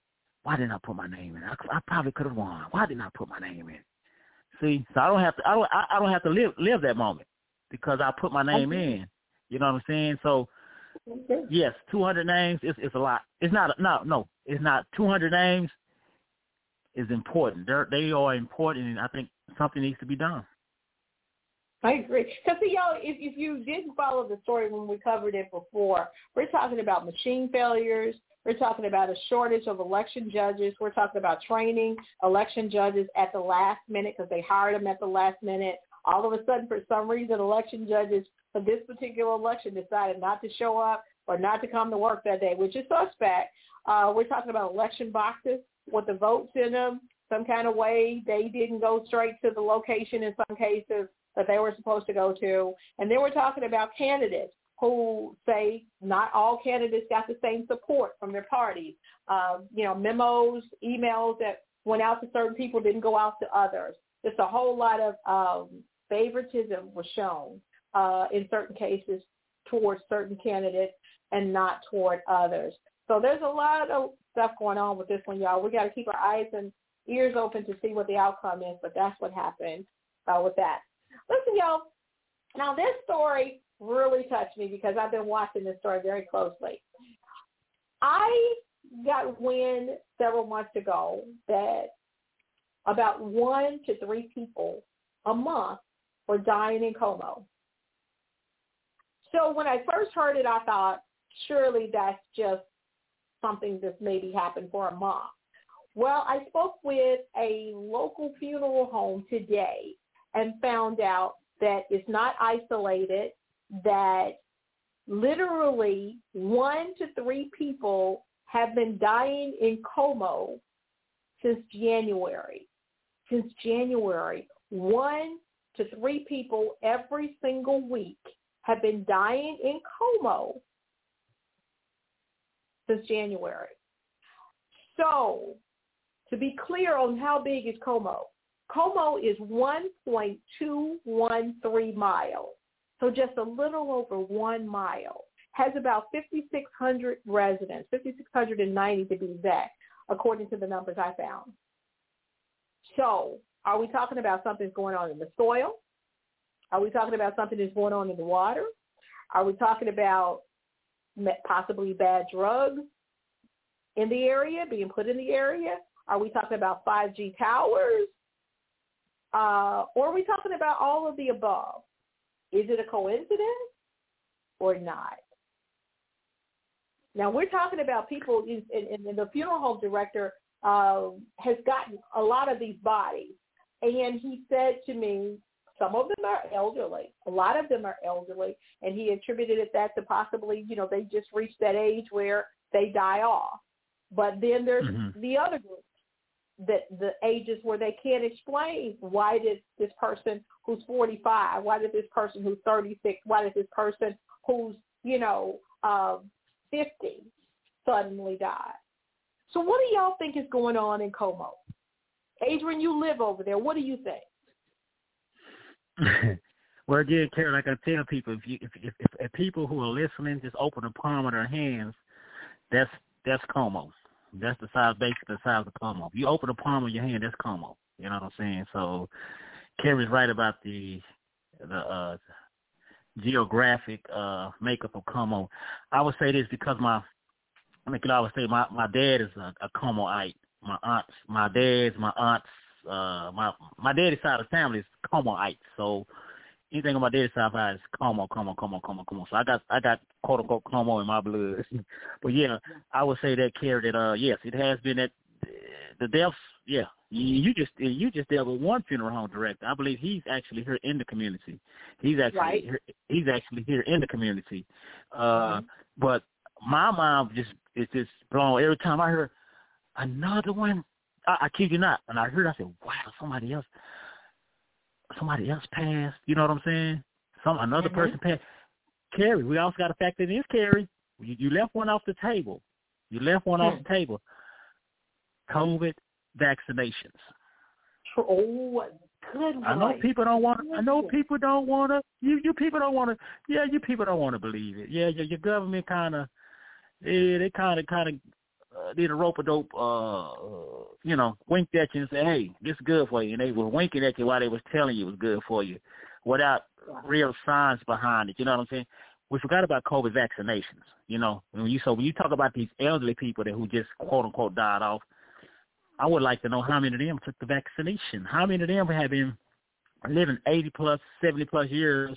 name in? I probably could have won. Why didn't I put my name in? See, so I don't have to live that moment because I put my name in. You know what I'm saying? So yes, 200 names is a lot. It's not. No, it's not. 200 names is important. They are important, and I think something needs to be done. I agree. Because, y'all, if you didn't follow the story when we covered it before, we're talking about machine failures. We're talking about a shortage of election judges. We're talking about training election judges at the last minute because they hired them at the last minute. All of a sudden, for some reason, election judges for this particular election decided not to show up or not to come to work that day, which is suspect. We're talking about election boxes with the votes in them. Some kind of way they didn't go straight to the location in some cases that they were supposed to go to. And then we're talking about candidates who say not all candidates got the same support from their parties. Memos, emails that went out to certain people didn't go out to others. Just a whole lot of favoritism was shown in certain cases towards certain candidates and not toward others. So there's a lot of stuff going on with this one, y'all. We got to keep our eyes and ears open to see what the outcome is, but that's what happened with that. Listen, y'all, now this story really touched me because I've been watching this story very closely. I got wind several months ago that about 1 to 3 people a month were dying in Como. So when I first heard it, I thought, surely that's just something that's maybe happened for a month. Well, I spoke with a local funeral home today and found out that it's not isolated, that literally 1 to 3 people have been dying in Como since January. Since January, 1 to 3 people every single week have been dying in Como since January. So, to be clear on how big is Como, Como is 1.213 miles, so just a little over 1 mile. Has about 5,600 residents, 5,690 to be exact, according to the numbers I found. So are we talking about something going on in the soil? Are we talking about something that's going on in the water? Are we talking about possibly bad drugs in the area, being put in the area? Are we talking about 5G towers? Or are we talking about all of the above? Is it a coincidence or not? Now, we're talking about people, and the funeral home director has gotten a lot of these bodies. And he said to me, some of them are elderly. A lot of them are elderly. And he attributed that to possibly, they just reached that age where they die off. But then there's the other group, that the ages where they can't explain why did this person who's 45, why did this person who's 36, why did this person who's, 50 suddenly die. So what do y'all think is going on in Como? Adrian, you live over there. What do you think? Well, again, Carol, like I tell people, if people who are listening just open the palm of their hands, that's Como. That's basically the size of Como. If you open the palm of your hand, that's Como. You know what I'm saying? So Carrie's right about the geographic makeup of Como. I would say this because my dad is a Comoite. My daddy's side of the family is Comoite. So anything on my daddy's side is Como. So I got quote unquote Como in my blood. But yeah, I would say that, Carrie, that yes, it has been that the deaths. Yeah, you just dealt with one funeral home director. I believe he's actually here in the community. He's actually here in the community. But my mom is just blown every time I hear another one. I kid you not. And I heard, I said, wow, somebody else. somebody else passed. You know what I'm saying? Another person passed. Carrie, we also got to factor in this, Carrie. You left one off the table. COVID vaccinations. Oh, good one. I know people don't want to. You people don't want to. Yeah, you people don't want to believe it. Yeah, your government kind of. Yeah, they kind of did a rope-a-dope, winked at you and said, hey, this is good for you. And they were winking at you while they was telling you it was good for you without real signs behind it. You know what I'm saying? We forgot about COVID vaccinations, When you talk about these elderly people who just, quote-unquote, died off, I would like to know how many of them took the vaccination. How many of them have been living 80-plus, 70-plus years,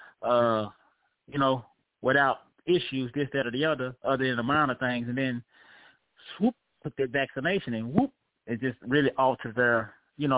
without issues, this, that, or the other than the amount of things, and then swoop, took their vaccination, and whoop, it just really altered their,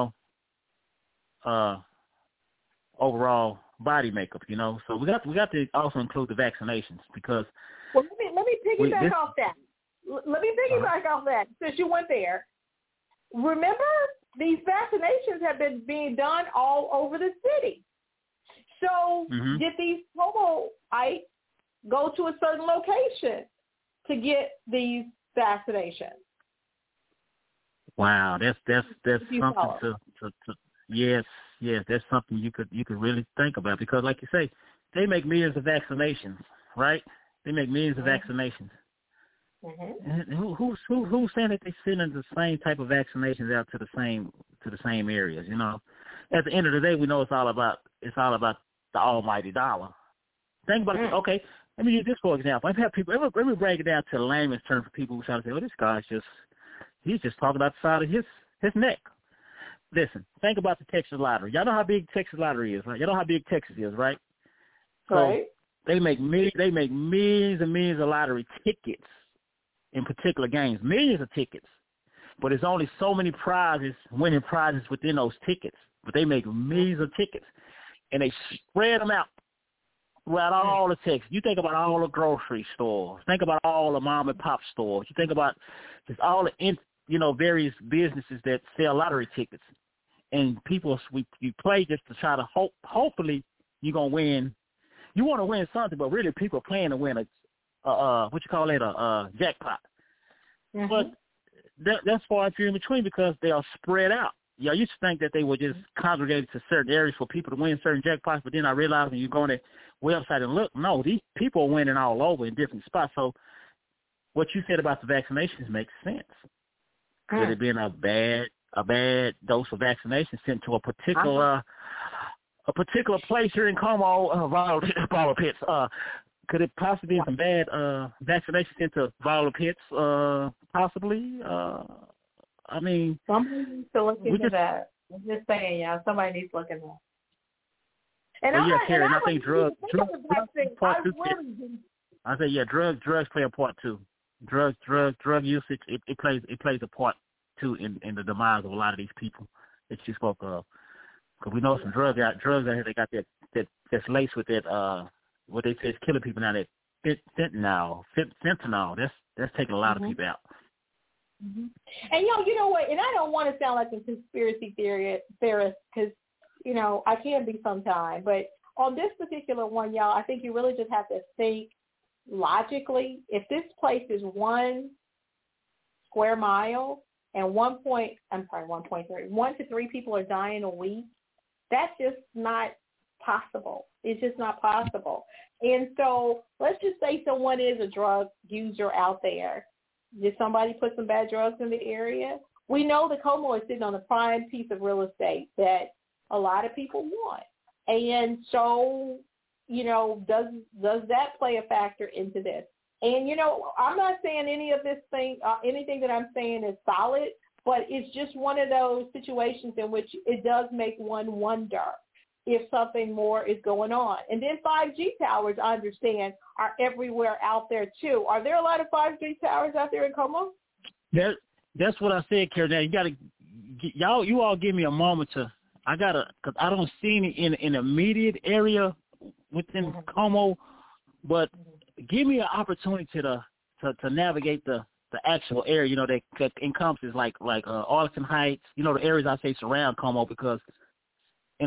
overall body makeup, So we got to also include the vaccinations because. Well, let me piggyback off that. Let me piggyback off that since you went there. Remember, these vaccinations have been being done all over the city. So did these Comoites go to a certain location to get these vaccinations? Wow, that's something to yes, that's something you could really think about because, like you say, they make millions of vaccinations, right? They make millions of vaccinations. And who's saying that they're sending the same type of vaccinations out to the same areas? At the end of the day, we know it's all about the almighty dollar. Think about it. Okay, let me use this for example. I've had people. Let me break it down to layman's terms for people who try to say, "Well, this guy's he's just talking about the side of his neck." Listen, think about the Texas lottery. Y'all know how big Texas lottery is, right? Y'all know how big Texas is, right? Right. So they make millions and millions of lottery tickets in particular games, millions of tickets. But there's only so many winning prizes within those tickets. But they make millions of tickets, and they spread them out throughout all the Texas. You think about all the grocery stores. Think about all the mom and pop stores. You think about just all the various businesses that sell lottery tickets. And you play just to try to hopefully you're gonna win. You want to win something, but really people are playing to win a jackpot. But that's far and few in between because they are spread out. I used to think that they were just congregated to certain areas for people to win certain jackpots, but then I realized when you go on their website and look, no, these people are winning all over in different spots. So what you said about the vaccinations makes sense. Could it been a bad dose of vaccination sent to a particular place here in Como, Violent Pits? Could it possibly be some bad vaccination sent to Violent Pits? Possibly. I mean, somebody needs to look into that. I'm just saying, yeah, somebody needs to look into that. And Karen, I think drugs part two. I say, drugs play a part too. Drug usage it plays a part too in the demise of a lot of these people that you spoke of. Because we know some drugs out here they got that's laced with that what they say is killing people now, that fentanyl. That's taking a lot of people out. And you know what? And I don't want to sound like a conspiracy theorist because I can be sometimes. But on this particular one, y'all, I think you really just have to think logically. If this place is 1 square mile and 1.3 people are dying a week, that's just not possible. It's just not possible. And so let's just say someone is a drug user out there. Did somebody put some bad drugs in the area? We know the Como is sitting on a prime piece of real estate that a lot of people want. And so, does that play a factor into this? And, I'm not saying anything that I'm saying is solid, but it's just one of those situations in which it does make one wonder if something more is going on. And then 5G towers, I understand, are everywhere out there too. Are there a lot of 5G towers out there in Como? That's what I said, Karen. Now you got to, you all give me a moment because I don't see any in an immediate area within Como, but give me an opportunity to navigate the actual area, that encompasses like Arlington Heights, the areas I say surround Como, because in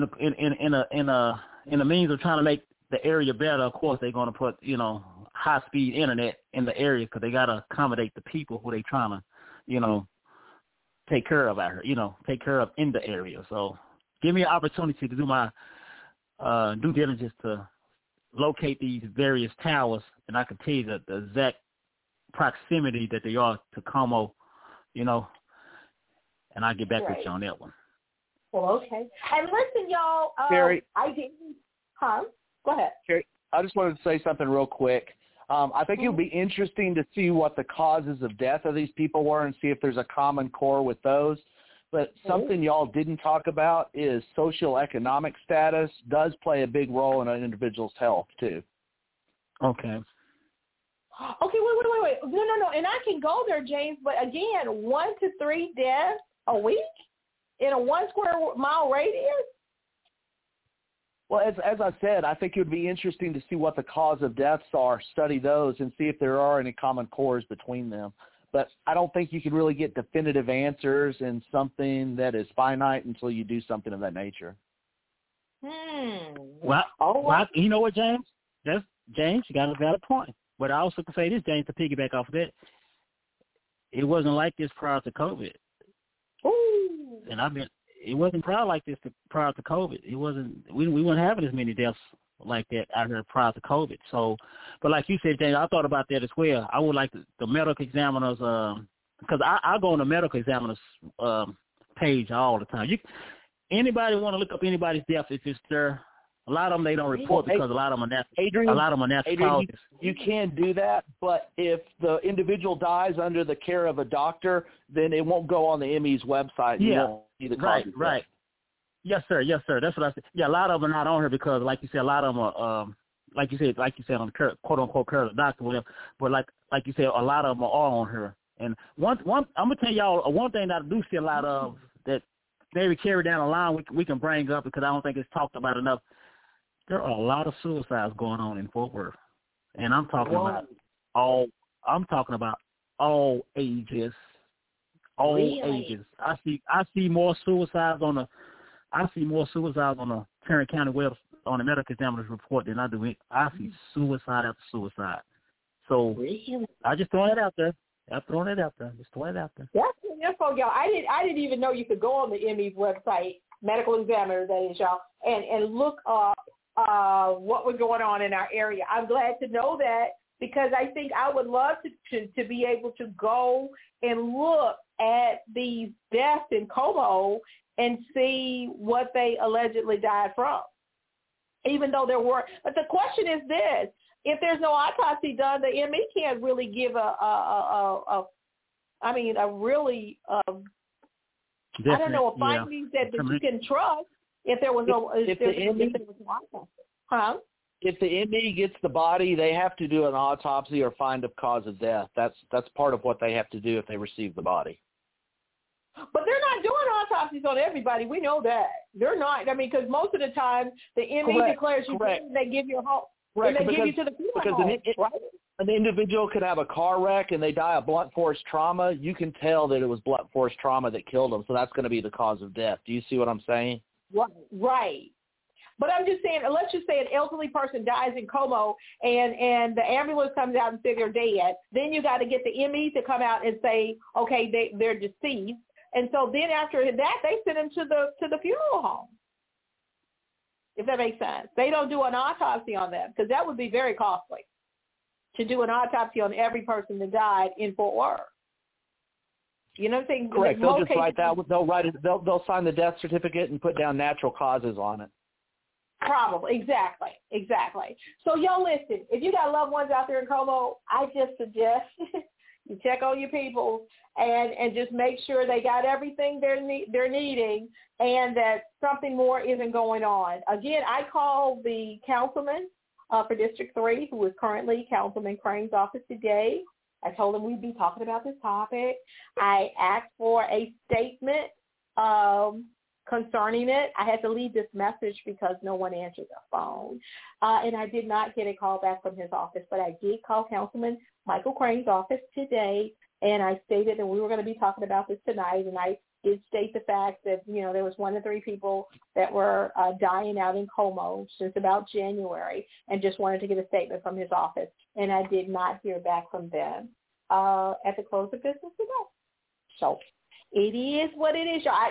a means of trying to make the area better, of course they're going to put, high-speed internet in the area because they got to accommodate the people who they trying to, take care of out here, take care of in the area. So give me an opportunity to do my due diligence to locate these various towers, and I can tell you the exact proximity that they are to Como, and I'll get back with you on that one. Well, okay. And listen, y'all, Carrie, Go ahead. Carrie, I just wanted to say something real quick. I think it would be interesting to see what the causes of death of these people were and see if there's a common core with those. But something y'all didn't talk about is socioeconomic status does play a big role in an individual's health, too. Okay. Okay, wait. No. And I can go there, James, but again, 1 to 3 deaths a week in a 1 square mile radius? Well, as I said, I think it would be interesting to see what the cause of deaths are, study those, and see if there are any common cores between them. But I don't think you can really get definitive answers in something that is finite until you do something of that nature. Well, you know what, James? James, you got a valid point. But I also can say this, James, to piggyback off of that, it wasn't like this prior to COVID. Ooh. And it wasn't prior like this prior to COVID. It wasn't. We weren't having as many deaths like that out here prior to COVID. So, but like you said, James, I thought about that as well. I would like the medical examiners, because I go on the medical examiners page all the time. Anybody want to look up anybody's death if it's there? A lot of them they don't report because a lot of them are natural causes. You can do that, but if the individual dies under the care of a doctor, then it won't go on the ME's website. Yeah, you won't see the cause right. Yes, sir. That's what I said. Yeah, a lot of them are not on here because, like you said, a lot of them are, like you said, on the quote unquote care of the doctor, whatever. But like you said, a lot of them are all on here. And one, I'm gonna tell y'all one thing that I do see a lot of that maybe carry down the line we can bring up because I don't think it's talked about enough. There are a lot of suicides going on in Fort Worth, and I'm talking about all ages. All ages. I see more suicides on the Tarrant County web on the medical examiner's report than I do. I see suicide after suicide. So I just throwing it out there. Just throwing it out there. That's info, y'all. I didn't even know you could go on the ME's website, medical examiner, that is, y'all, and look up what was going on in our area. I'm glad to know that because I think I would love to be able to go and look at these deaths in Como and see what they allegedly died from, even though there were. But the question is this: if there's no autopsy done, the ME can't really give a findings that you can trust. If there was no autopsy. If the ME gets the body, they have to do an autopsy or find a cause of death. That's part of what they have to do if they receive the body. But they're not doing autopsies on everybody. We know that. They're not. Because most of the time the ME declares you dead and they give you a home. Correct. And they give you to the funeral home, right? An individual could have a car wreck and they die of blunt force trauma. You can tell that it was blunt force trauma that killed them, so that's going to be the cause of death. Do you see what I'm saying? Right. But I'm just saying, let's just say an elderly person dies in Como and the ambulance comes out and says they're dead. Then you got to get the ME to come out and say, okay, they're deceased. And so then after that, they send them to the funeral home, if that makes sense. They don't do an autopsy on them because that would be very costly to do an autopsy on every person that died in Fort Worth. You know what I'm saying? Correct. They'll just write that. They'll write it. They'll sign the death certificate and put down natural causes on it. Probably. Exactly. So y'all listen, if you got loved ones out there in Como, I just suggest you check on your people and just make sure they got everything they're needing and that something more isn't going on. Again, I called the councilman for District 3, who is currently Councilman Crane's office today. I told him we'd be talking about this topic. I asked for a statement concerning it. I had to leave this message because no one answered the phone. And I did not get a call back from his office, but I did call Councilman Michael Crane's office today And I stated that we were going to be talking about this tonight, and I did state the fact that, there was 1 to 3 people that were dying out in Como since about January, and just wanted to get a statement from his office. And I did not hear back from them at the close of business today. So it is what it is. I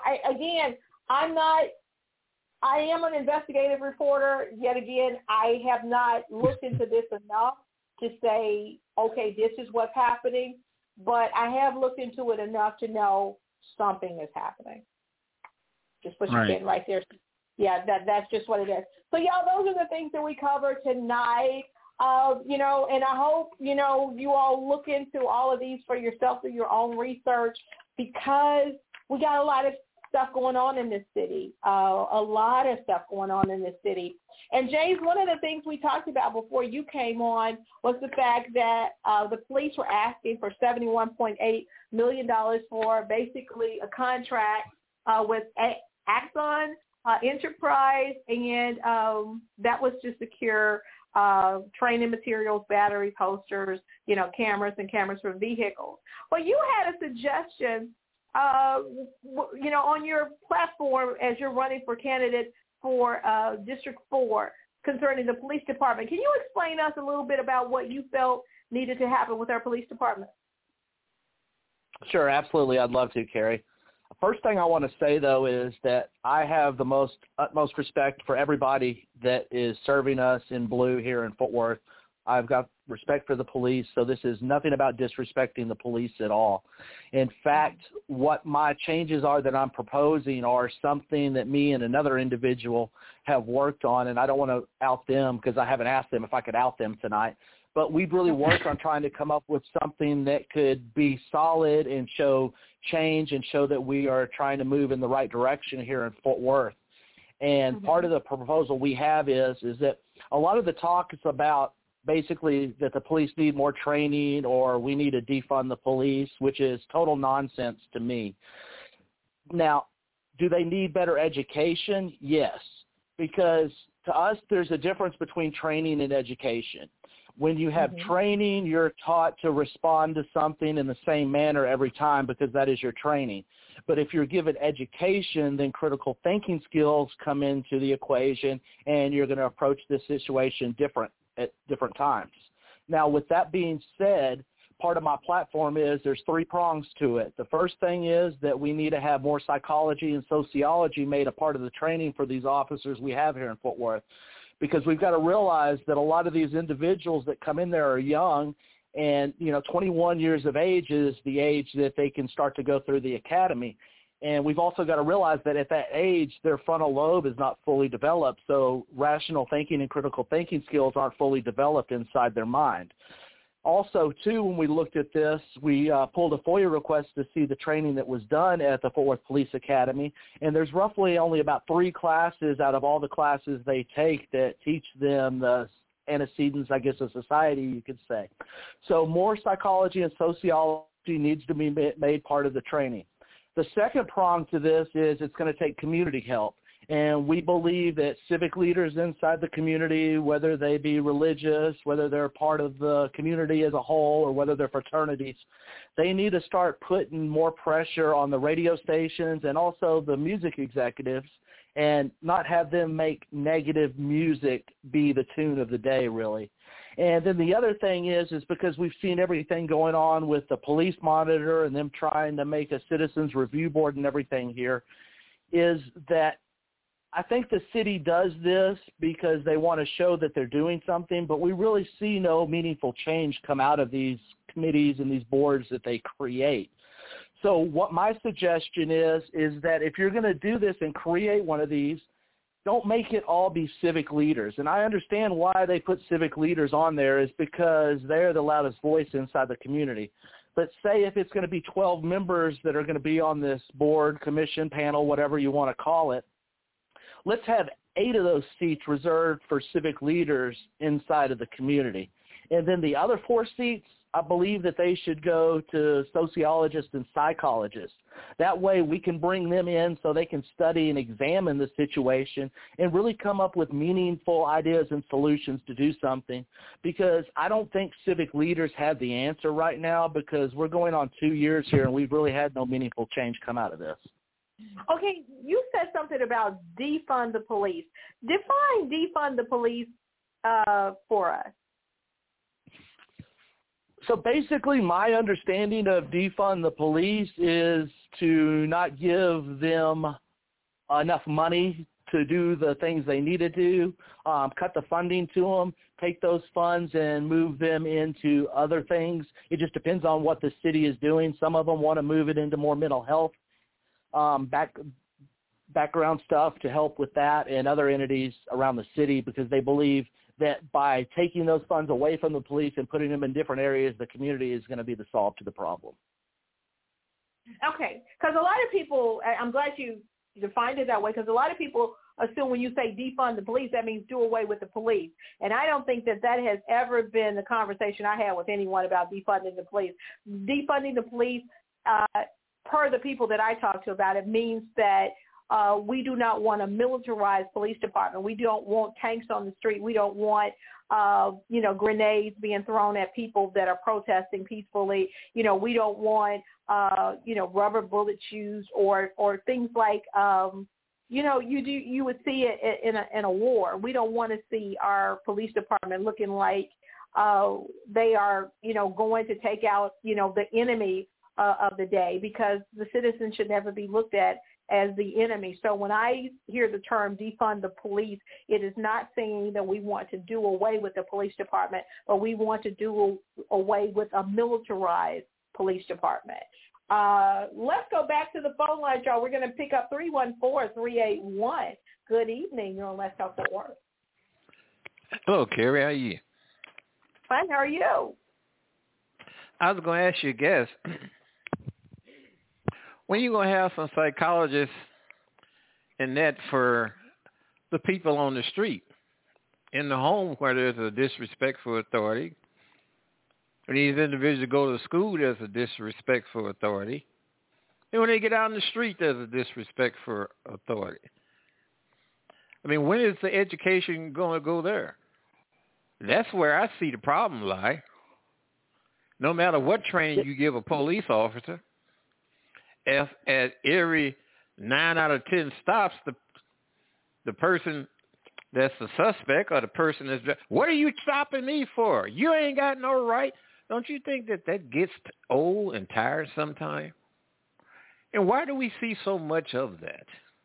am an investigative reporter. Yet again, I have not looked into this enough to say, okay, this is what's happening. But I have looked into it enough to know something is happening. Just put your pin right there. Yeah, that's just what it is. So, y'all, those are the things that we covered tonight. And I hope, you all look into all of these for yourself, do your own research, because we got a lot of stuff going on in this city, And, James, one of the things we talked about before you came on was the fact that the police were asking for $71.8 million for basically a contract with Axon Enterprise, and that was to secure training materials, battery posters, cameras and cameras for vehicles. Well, you had a suggestion on your platform as you're running for candidate for District 4 concerning the police department. Can you explain us a little bit about what you felt needed to happen with our police department? Sure, absolutely. I'd love to, Carrie. First thing I want to say, though, is that I have the utmost respect for everybody that is serving us in blue here in Fort Worth. I've got respect for the police, so this is nothing about disrespecting the police at all. In fact, what my changes are that I'm proposing are something that me and another individual have worked on, and I don't want to out them because I haven't asked them if I could out them tonight. But we've really worked on trying to come up with something that could be solid and show change and show that we are trying to move in the right direction here in Fort Worth. And part of the proposal we have is that a lot of the talk is about basically that the police need more training or we need to defund the police, which is total nonsense to me. Now, do they need better education? Yes, because to us there's a difference between training and education. When you have training, you're taught to respond to something in the same manner every time because that is your training. But if you're given education, then critical thinking skills come into the equation, and you're going to approach this situation at different times. Now, with that being said, part of my platform is there's 3 prongs to it. The first thing is that we need to have more psychology and sociology made a part of the training for these officers we have here in Fort Worth, because we've got to realize that a lot of these individuals that come in there are young, and 21 years of age is the age that they can start to go through the academy. And we've also got to realize that at that age, their frontal lobe is not fully developed, so rational thinking and critical thinking skills aren't fully developed inside their mind. Also, too, when we looked at this, we pulled a FOIA request to see the training that was done at the Fort Worth Police Academy, and there's roughly only about 3 classes out of all the classes they take that teach them the antecedents, I guess, of society, you could say. So more psychology and sociology needs to be made part of the training. The second prong to this is it's going to take community help. And we believe that civic leaders inside the community, whether they be religious, whether they're part of the community as a whole, or whether they're fraternities, they need to start putting more pressure on the radio stations and also the music executives, and not have them make negative music be the tune of the day, really. And then the other thing is because we've seen everything going on with the police monitor and them trying to make a citizens review board and everything here, is that I think the city does this because they want to show that they're doing something, but we really see no meaningful change come out of these committees and these boards that they create. So what my suggestion is that if you're going to do this and create one of these, don't make it all be civic leaders. And I understand why they put civic leaders on there is because they're the loudest voice inside the community. But say if it's going to be 12 members that are going to be on this board, commission, panel, whatever you want to call it, let's have 8 of those seats reserved for civic leaders inside of the community. And then the other 4 seats, I believe that they should go to sociologists and psychologists. That way we can bring them in so they can study and examine the situation and really come up with meaningful ideas and solutions to do something, because I don't think civic leaders have the answer right now, because we're going on 2 years here and we've really had no meaningful change come out of this. Okay, you said something about defund the police. Define defund the police for us. So basically my understanding of defund the police is to not give them enough money to do the things they need to do, cut the funding to them, take those funds and move them into other things. It just depends on what the city is doing. Some of them want to move it into more mental health background stuff to help with that, and other entities around the city, because they believe that by taking those funds away from the police and putting them in different areas, the community is going to be the solve to the problem. Okay, because a lot of people, I'm glad you defined it that way, because a lot of people assume when you say defund the police, that means do away with the police. And I don't think that has ever been the conversation I had with anyone about defunding the police. Defunding the police, per the people that I talk to about it, means that we do not want a militarized police department. We don't want tanks on the street. We don't want, grenades being thrown at people that are protesting peacefully. We don't want, rubber bullets used or things like, you would see it in a war. We don't want to see our police department looking like they are, going to take out, the enemy of the day, because the citizens should never be looked at as the enemy. So when I hear the term defund the police, it is not saying that we want to do away with the police department, but we want to do away with a militarized police department. Let's go back to the phone line, y'all. We're going to pick up 314-381. Good evening. You're on Let's Talk Fort Worth. Hello, Carrie. How are you? Fine. How are you? I was going to ask you a guess. When are you going to have some psychologists and that for the people on the street, in the home where there's a disrespect for authority? When these individuals go to school, there's a disrespect for authority. And when they get out in the street, there's a disrespect for authority. I mean, when is the education going to go there? That's where I see the problem lie. No matter what training you give a police officer, if at every 9 out of 10 stops, the person that's the suspect or the person that's, what are you stopping me for? You ain't got no right. Don't you think that gets old and tired sometime? And why do we see so much of that?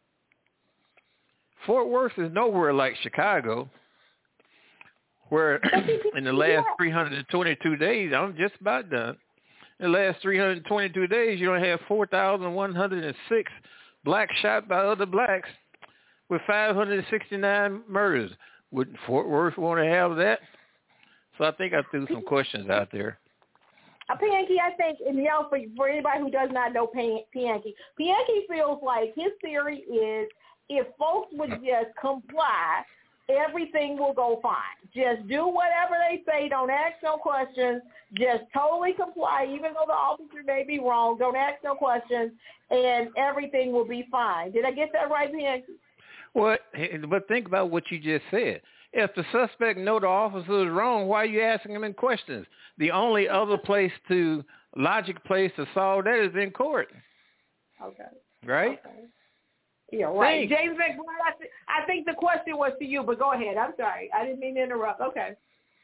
Fort Worth is nowhere like Chicago, where in the last 322 days, I'm just about done. In the last 322 days, you don't have 4,106 blacks shot by other blacks with 569 murders. Wouldn't Fort Worth want to have that? So I think I threw some questions out there. Pianki, I think, and for anybody who does not know Pianki feels like his theory is if folks would just comply, everything will go fine. Just do whatever they say. Don't ask no questions. Just totally comply, even though the officer may be wrong. Don't ask no questions, and everything will be fine. Did I get that right, Pianki? Well, but think about what you just said. If the suspect know the officer is wrong, why are you asking him in questions? The only other logic place to solve that is in court. Okay. Right? Okay. Yeah, right. James McBride, I think the question was to you, but go ahead. I'm sorry. I didn't mean to interrupt. Okay.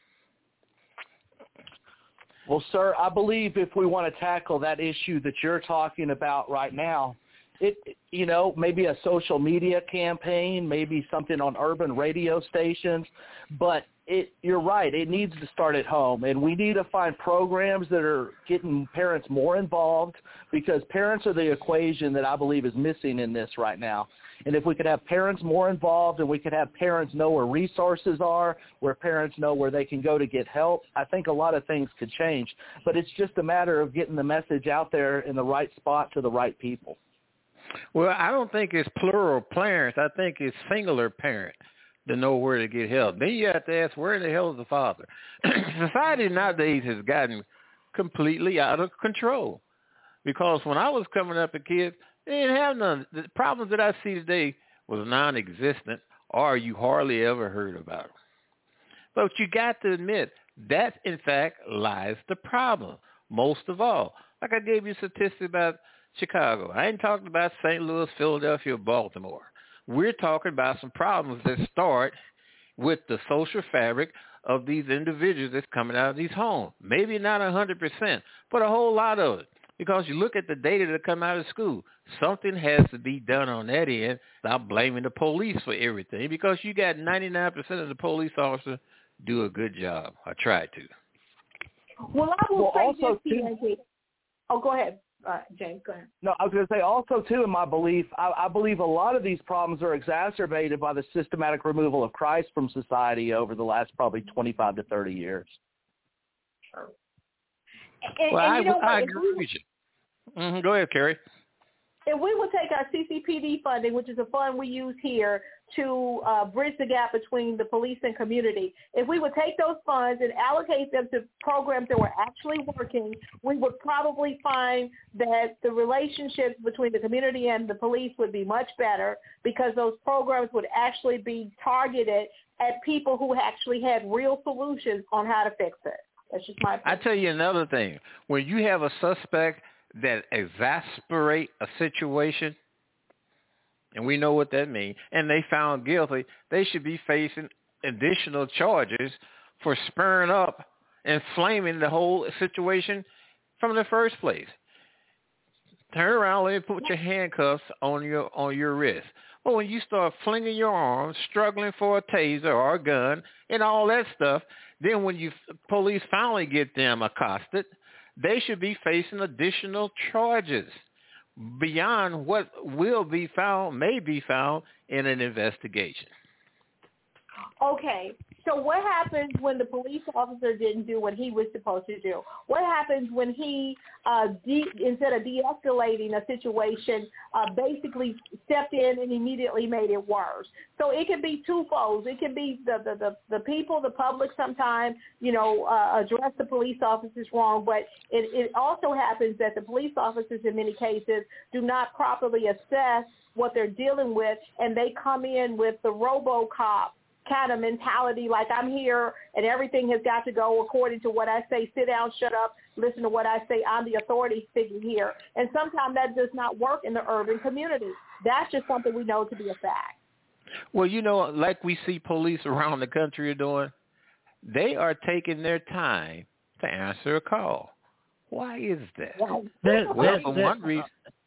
Well, sir, I believe if we want to tackle that issue that you're talking about right now, maybe a social media campaign, maybe something on urban radio stations, but you're right. It needs to start at home, and we need to find programs that are getting parents more involved, because parents are the equation that I believe is missing in this right now. And if we could have parents more involved, and we could have parents know where resources are, where parents know where they can go to get help, I think a lot of things could change. But it's just a matter of getting the message out there in the right spot to the right people. Well, I don't think it's plural parents. I think it's singular parent. to know where to get help. Then you have to ask, where in the hell is the father? Society nowadays has gotten completely out of control. Because when I was coming up a kid, they didn't have none. The problems that I see today was non-existent, or you hardly ever heard about them. But you got to admit, that in fact lies the problem, most of all. Like I gave you statistics about Chicago. I ain't talking about St. Louis, Philadelphia, Baltimore. We're talking about some problems that start with the social fabric of these individuals that's coming out of these homes. Maybe not 100%, but a whole lot of it. Because you look at the data that come out of school, something has to be done on that end. Stop blaming the police for everything, because you got 99% of the police officers do a good job. I try to. Well, I will say also this, TNT. Oh, go ahead, James. Go ahead. No, I was going to say also, too, in my belief, I believe a lot of these problems are exacerbated by the systematic removal of Christ from society over the last probably 25 to 30 years. Sure. Well, I agree with you. Mm-hmm. Go ahead, Carrie. If we would take our CCPD funding, which is a fund we use here to bridge the gap between the police and community, if we would take those funds and allocate them to programs that were actually working, we would probably find that the relationships between the community and the police would be much better, because those programs would actually be targeted at people who actually had real solutions on how to fix it. That's just my opinion. I tell you another thing. When you have a suspect that exasperate a situation, and we know what that means, and they found guilty, they should be facing additional charges for spurring up and flaming the whole situation from the first place. Turn around, let me put your handcuffs on your wrist. Well, when you start flinging your arms, struggling for a taser or a gun and all that stuff, then when police finally get them accosted, they should be facing additional charges beyond what may be found in an investigation. Okay, so what happens when the police officer didn't do what he was supposed to do? What happens when he, instead of de-escalating a situation, basically stepped in and immediately made it worse? So it can be twofold. It can be the people, the public sometimes, address the police officers wrong, but it also happens that the police officers in many cases do not properly assess what they're dealing with, and they come in with the RoboCop kind of mentality, like I'm here and everything has got to go according to what I say. Sit down, shut up, listen to what I say. I'm the authority figure here. And sometimes that does not work in the urban community. That's just something we know to be a fact. Well, like we see police around the country are doing, they are taking their time to answer a call. Why is that? Well, for one reason.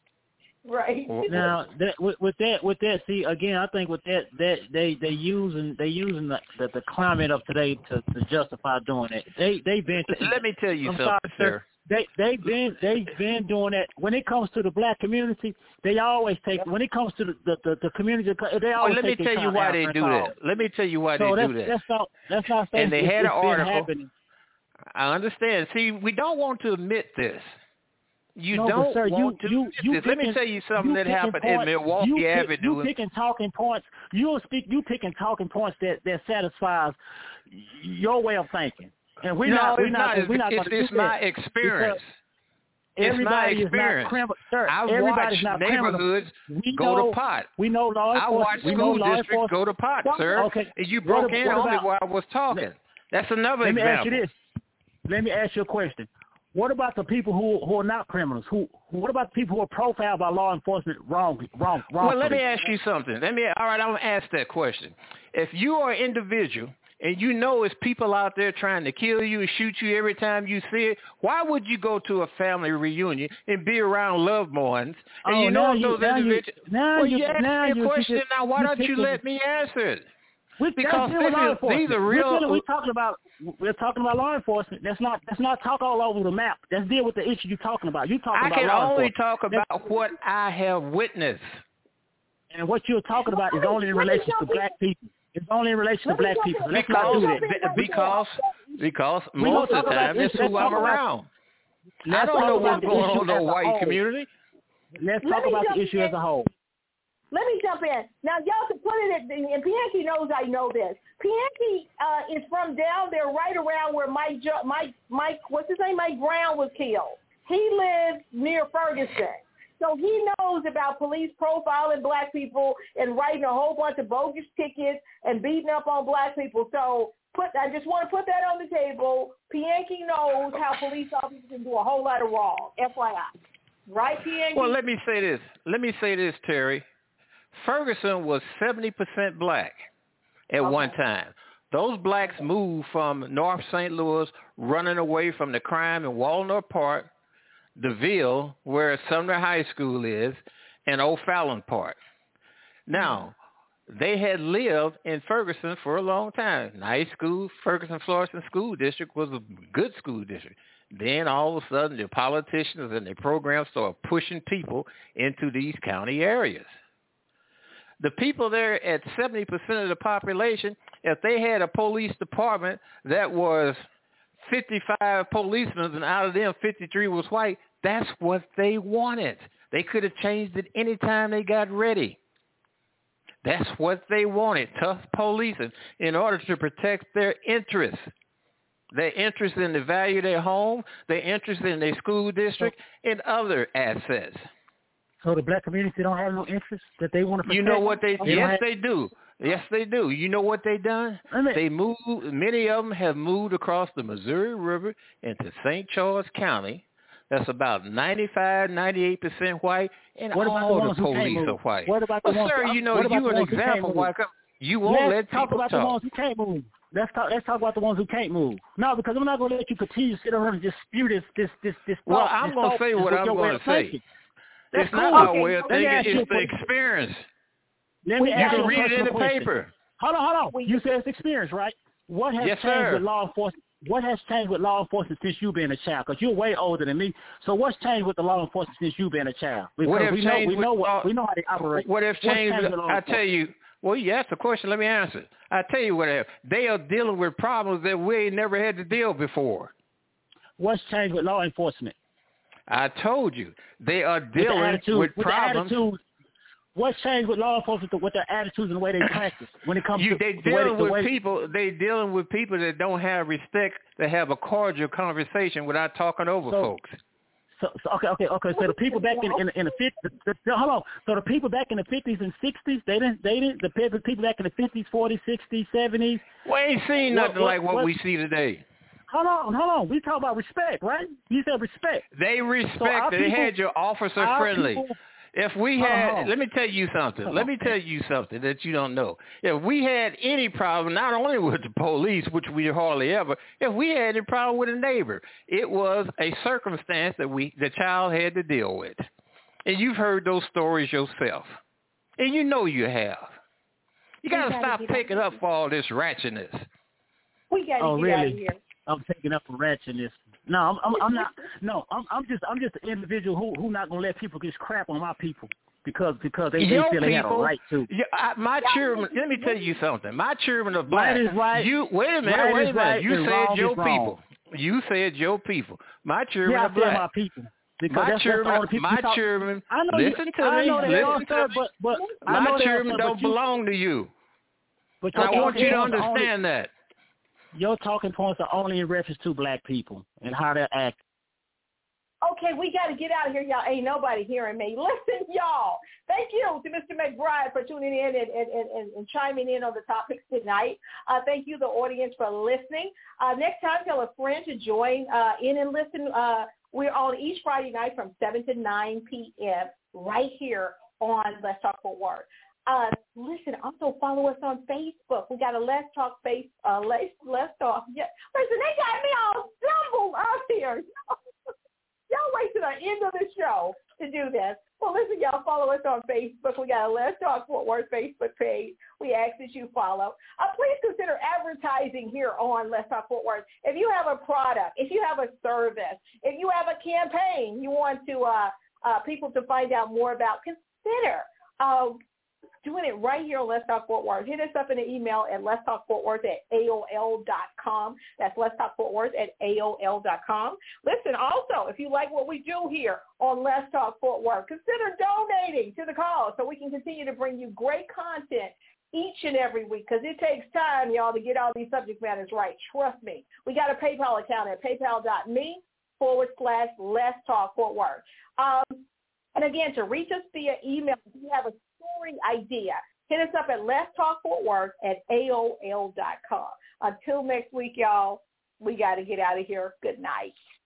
Right. Now with that, see again, I think with that they using the climate of today to justify doing it. They've been. Let me tell you something, sir. They've been doing that. When it comes to the black community, they always take. When it comes to the community, they always. Let me tell you why they do that. Let me tell you why they do that. That's not. And they had an article. I understand. See, we don't want to admit this. Let me tell you something that happened in Milwaukee Avenue. You picking talking points. You picking talking points that satisfies your way of thinking. And we're not. It's my experience. It's my experience. I watch neighborhoods go to pot. We know law enforcement. I watch school districts go to pot, sir. Okay. And you broke in on me while I was talking. That's another example. Let me ask you this. Let me ask you a question. What about the people who are not criminals? What about the people who are profiled by law enforcement wrong? Well, let me ask you something. All right, I'm going to ask that question. If you are an individual and you know it's people out there trying to kill you and shoot you every time you see it, why would you go to a family reunion and be around loved ones and those individuals? You asked me a question. Now, why don't you let me answer it? Because these are real. We're talking about law enforcement. Let's not talk all over the map. Let's deal with the issue you're talking about. I can only talk about what I have witnessed. And what you're talking about is only in relation to black people. It's only in relation to black people. Let's not do that. Because most of the time it's who I'm around. I don't know what's going on in the white community. Let's talk about the issue as a whole. Let me jump in. Now, y'all can put it in, and Pianki knows I know this. Pianki is from down there right around where Mike, what's his name? Mike Brown was killed. He lives near Ferguson. So he knows about police profiling black people and writing a whole bunch of bogus tickets and beating up on black people. So I just want to put that on the table. Pianki knows how police officers can do a whole lot of wrong, FYI. Right, Pianki? Well, let me say this, Terry. Ferguson was 70% black at one time. Those blacks moved from North St. Louis, running away from the crime in Walnut Park, DeVille, where Sumner High School is, and O'Fallon Park. Now, they had lived in Ferguson for a long time. Nice school. Ferguson Florissant School District was a good school district. Then all of a sudden the politicians and their programs started pushing people into these county areas. The people there at 70% of the population, if they had a police department that was 55 policemen and out of them 53 was white, that's what they wanted. They could have changed it any time they got ready. That's what they wanted, tough policing, in order to protect their interests. Their interest in the value of their home, their interest in their school district, and other assets. So the black community don't have no interest that they want to protect? You know what they? Yes, they do. Yes, they do. You know what they done? They moved. Many of them have moved across the Missouri River into St. Charles County. That's about 95, 98% white, and all the police are white. What about the ones? Sir, you know, you an example. Why you won't let people talk? Let's talk about the ones who can't move. Let's talk about the ones who can't move. No, because I'm not going to let you continue to sit around and just spew this. Well, I'm going to say what I'm going to say. It's not my way of thinking. It's the experience. You can read it in the paper. Hold on. You said it's experience, right? What has changed with law enforcement? What has changed with law enforcement since you've been a child? Because you're way older than me. So what's changed with the law enforcement since you've been a child? Because we know how they operate. What has changed? I tell you. Well, you asked the question. Let me answer it. I tell you what. They are dealing with problems that we ain't never had to deal before. What's changed with law enforcement? I told you they are dealing with problems. What's changed with law enforcement with their attitudes and the way they practice when it comes to they dealing with people? They dealing with people that don't have respect to have a cordial conversation without talking over folks. Okay. So the people back in the 50s, hold on. So the people back in the 50s and 60s, they didn't. The people back in the 50s, 40s, 60s, 70s. We ain't seen nothing like what we see today. Hold on. We talk about respect, right? You said respect. They respect. They had your officer friendly. If we had, let me tell you something. Let me tell you something that you don't know. If we had any problem, not only with the police, which we hardly ever, if we had any problem with a neighbor, it was a circumstance that the child had to deal with. And you've heard those stories yourself. And you know you have. You got to stop taking up for all this ratchetness. We got to get out of here. I'm taking up for ratchetness. No, I'm not. No, I'm just an individual who not gonna let people just crap on my people because they feel they have a right to. My children. Let me tell you something. My children are black. Right is right. Wait a minute. Right, you said your people. Wrong. You said your people. My children are black. My people. My children. Listen to me. But my children don't belong to you. But I want you to understand that. Your talking points are only in reference to black people and how they act. Okay, we got to get out of here, y'all. Ain't nobody hearing me. Listen, y'all. Thank you to Mr. McBride for tuning in and chiming in on the topics tonight. Thank you, the audience, for listening. Next time, tell a friend to join in and listen. We're on each Friday night from 7 to 9 p.m. right here on Let's Talk Fort Worth. Listen, also follow us on Facebook. We got a Let's Talk Let's Talk. Yeah. Listen, they got me all stumbled up here. Y'all wait till the end of the show to do this. Well, listen, y'all follow us on Facebook. We got a Let's Talk Fort Worth Facebook page. We ask that you follow. Please consider advertising here on Let's Talk Fort Worth. If you have a product, if you have a service, if you have a campaign you want to people to find out more about, consider doing it right here on Let's Talk Fort Worth. Hit us up in an email at letstalkfortworth@aol.com. That's letstalkfortworth@aol.com. Listen, also, if you like what we do here on Let's Talk Fort Worth, consider donating to the cause so we can continue to bring you great content each and every week, because it takes time, y'all, to get all these subject matters right. Trust me. We got a PayPal account at paypal.me/Let's Talk Fort Worth. And again, to reach us via email, if you have a story idea, hit us up at letstalkfortworth@aol.com. Until next week, y'all, we got to get out of here. Good night.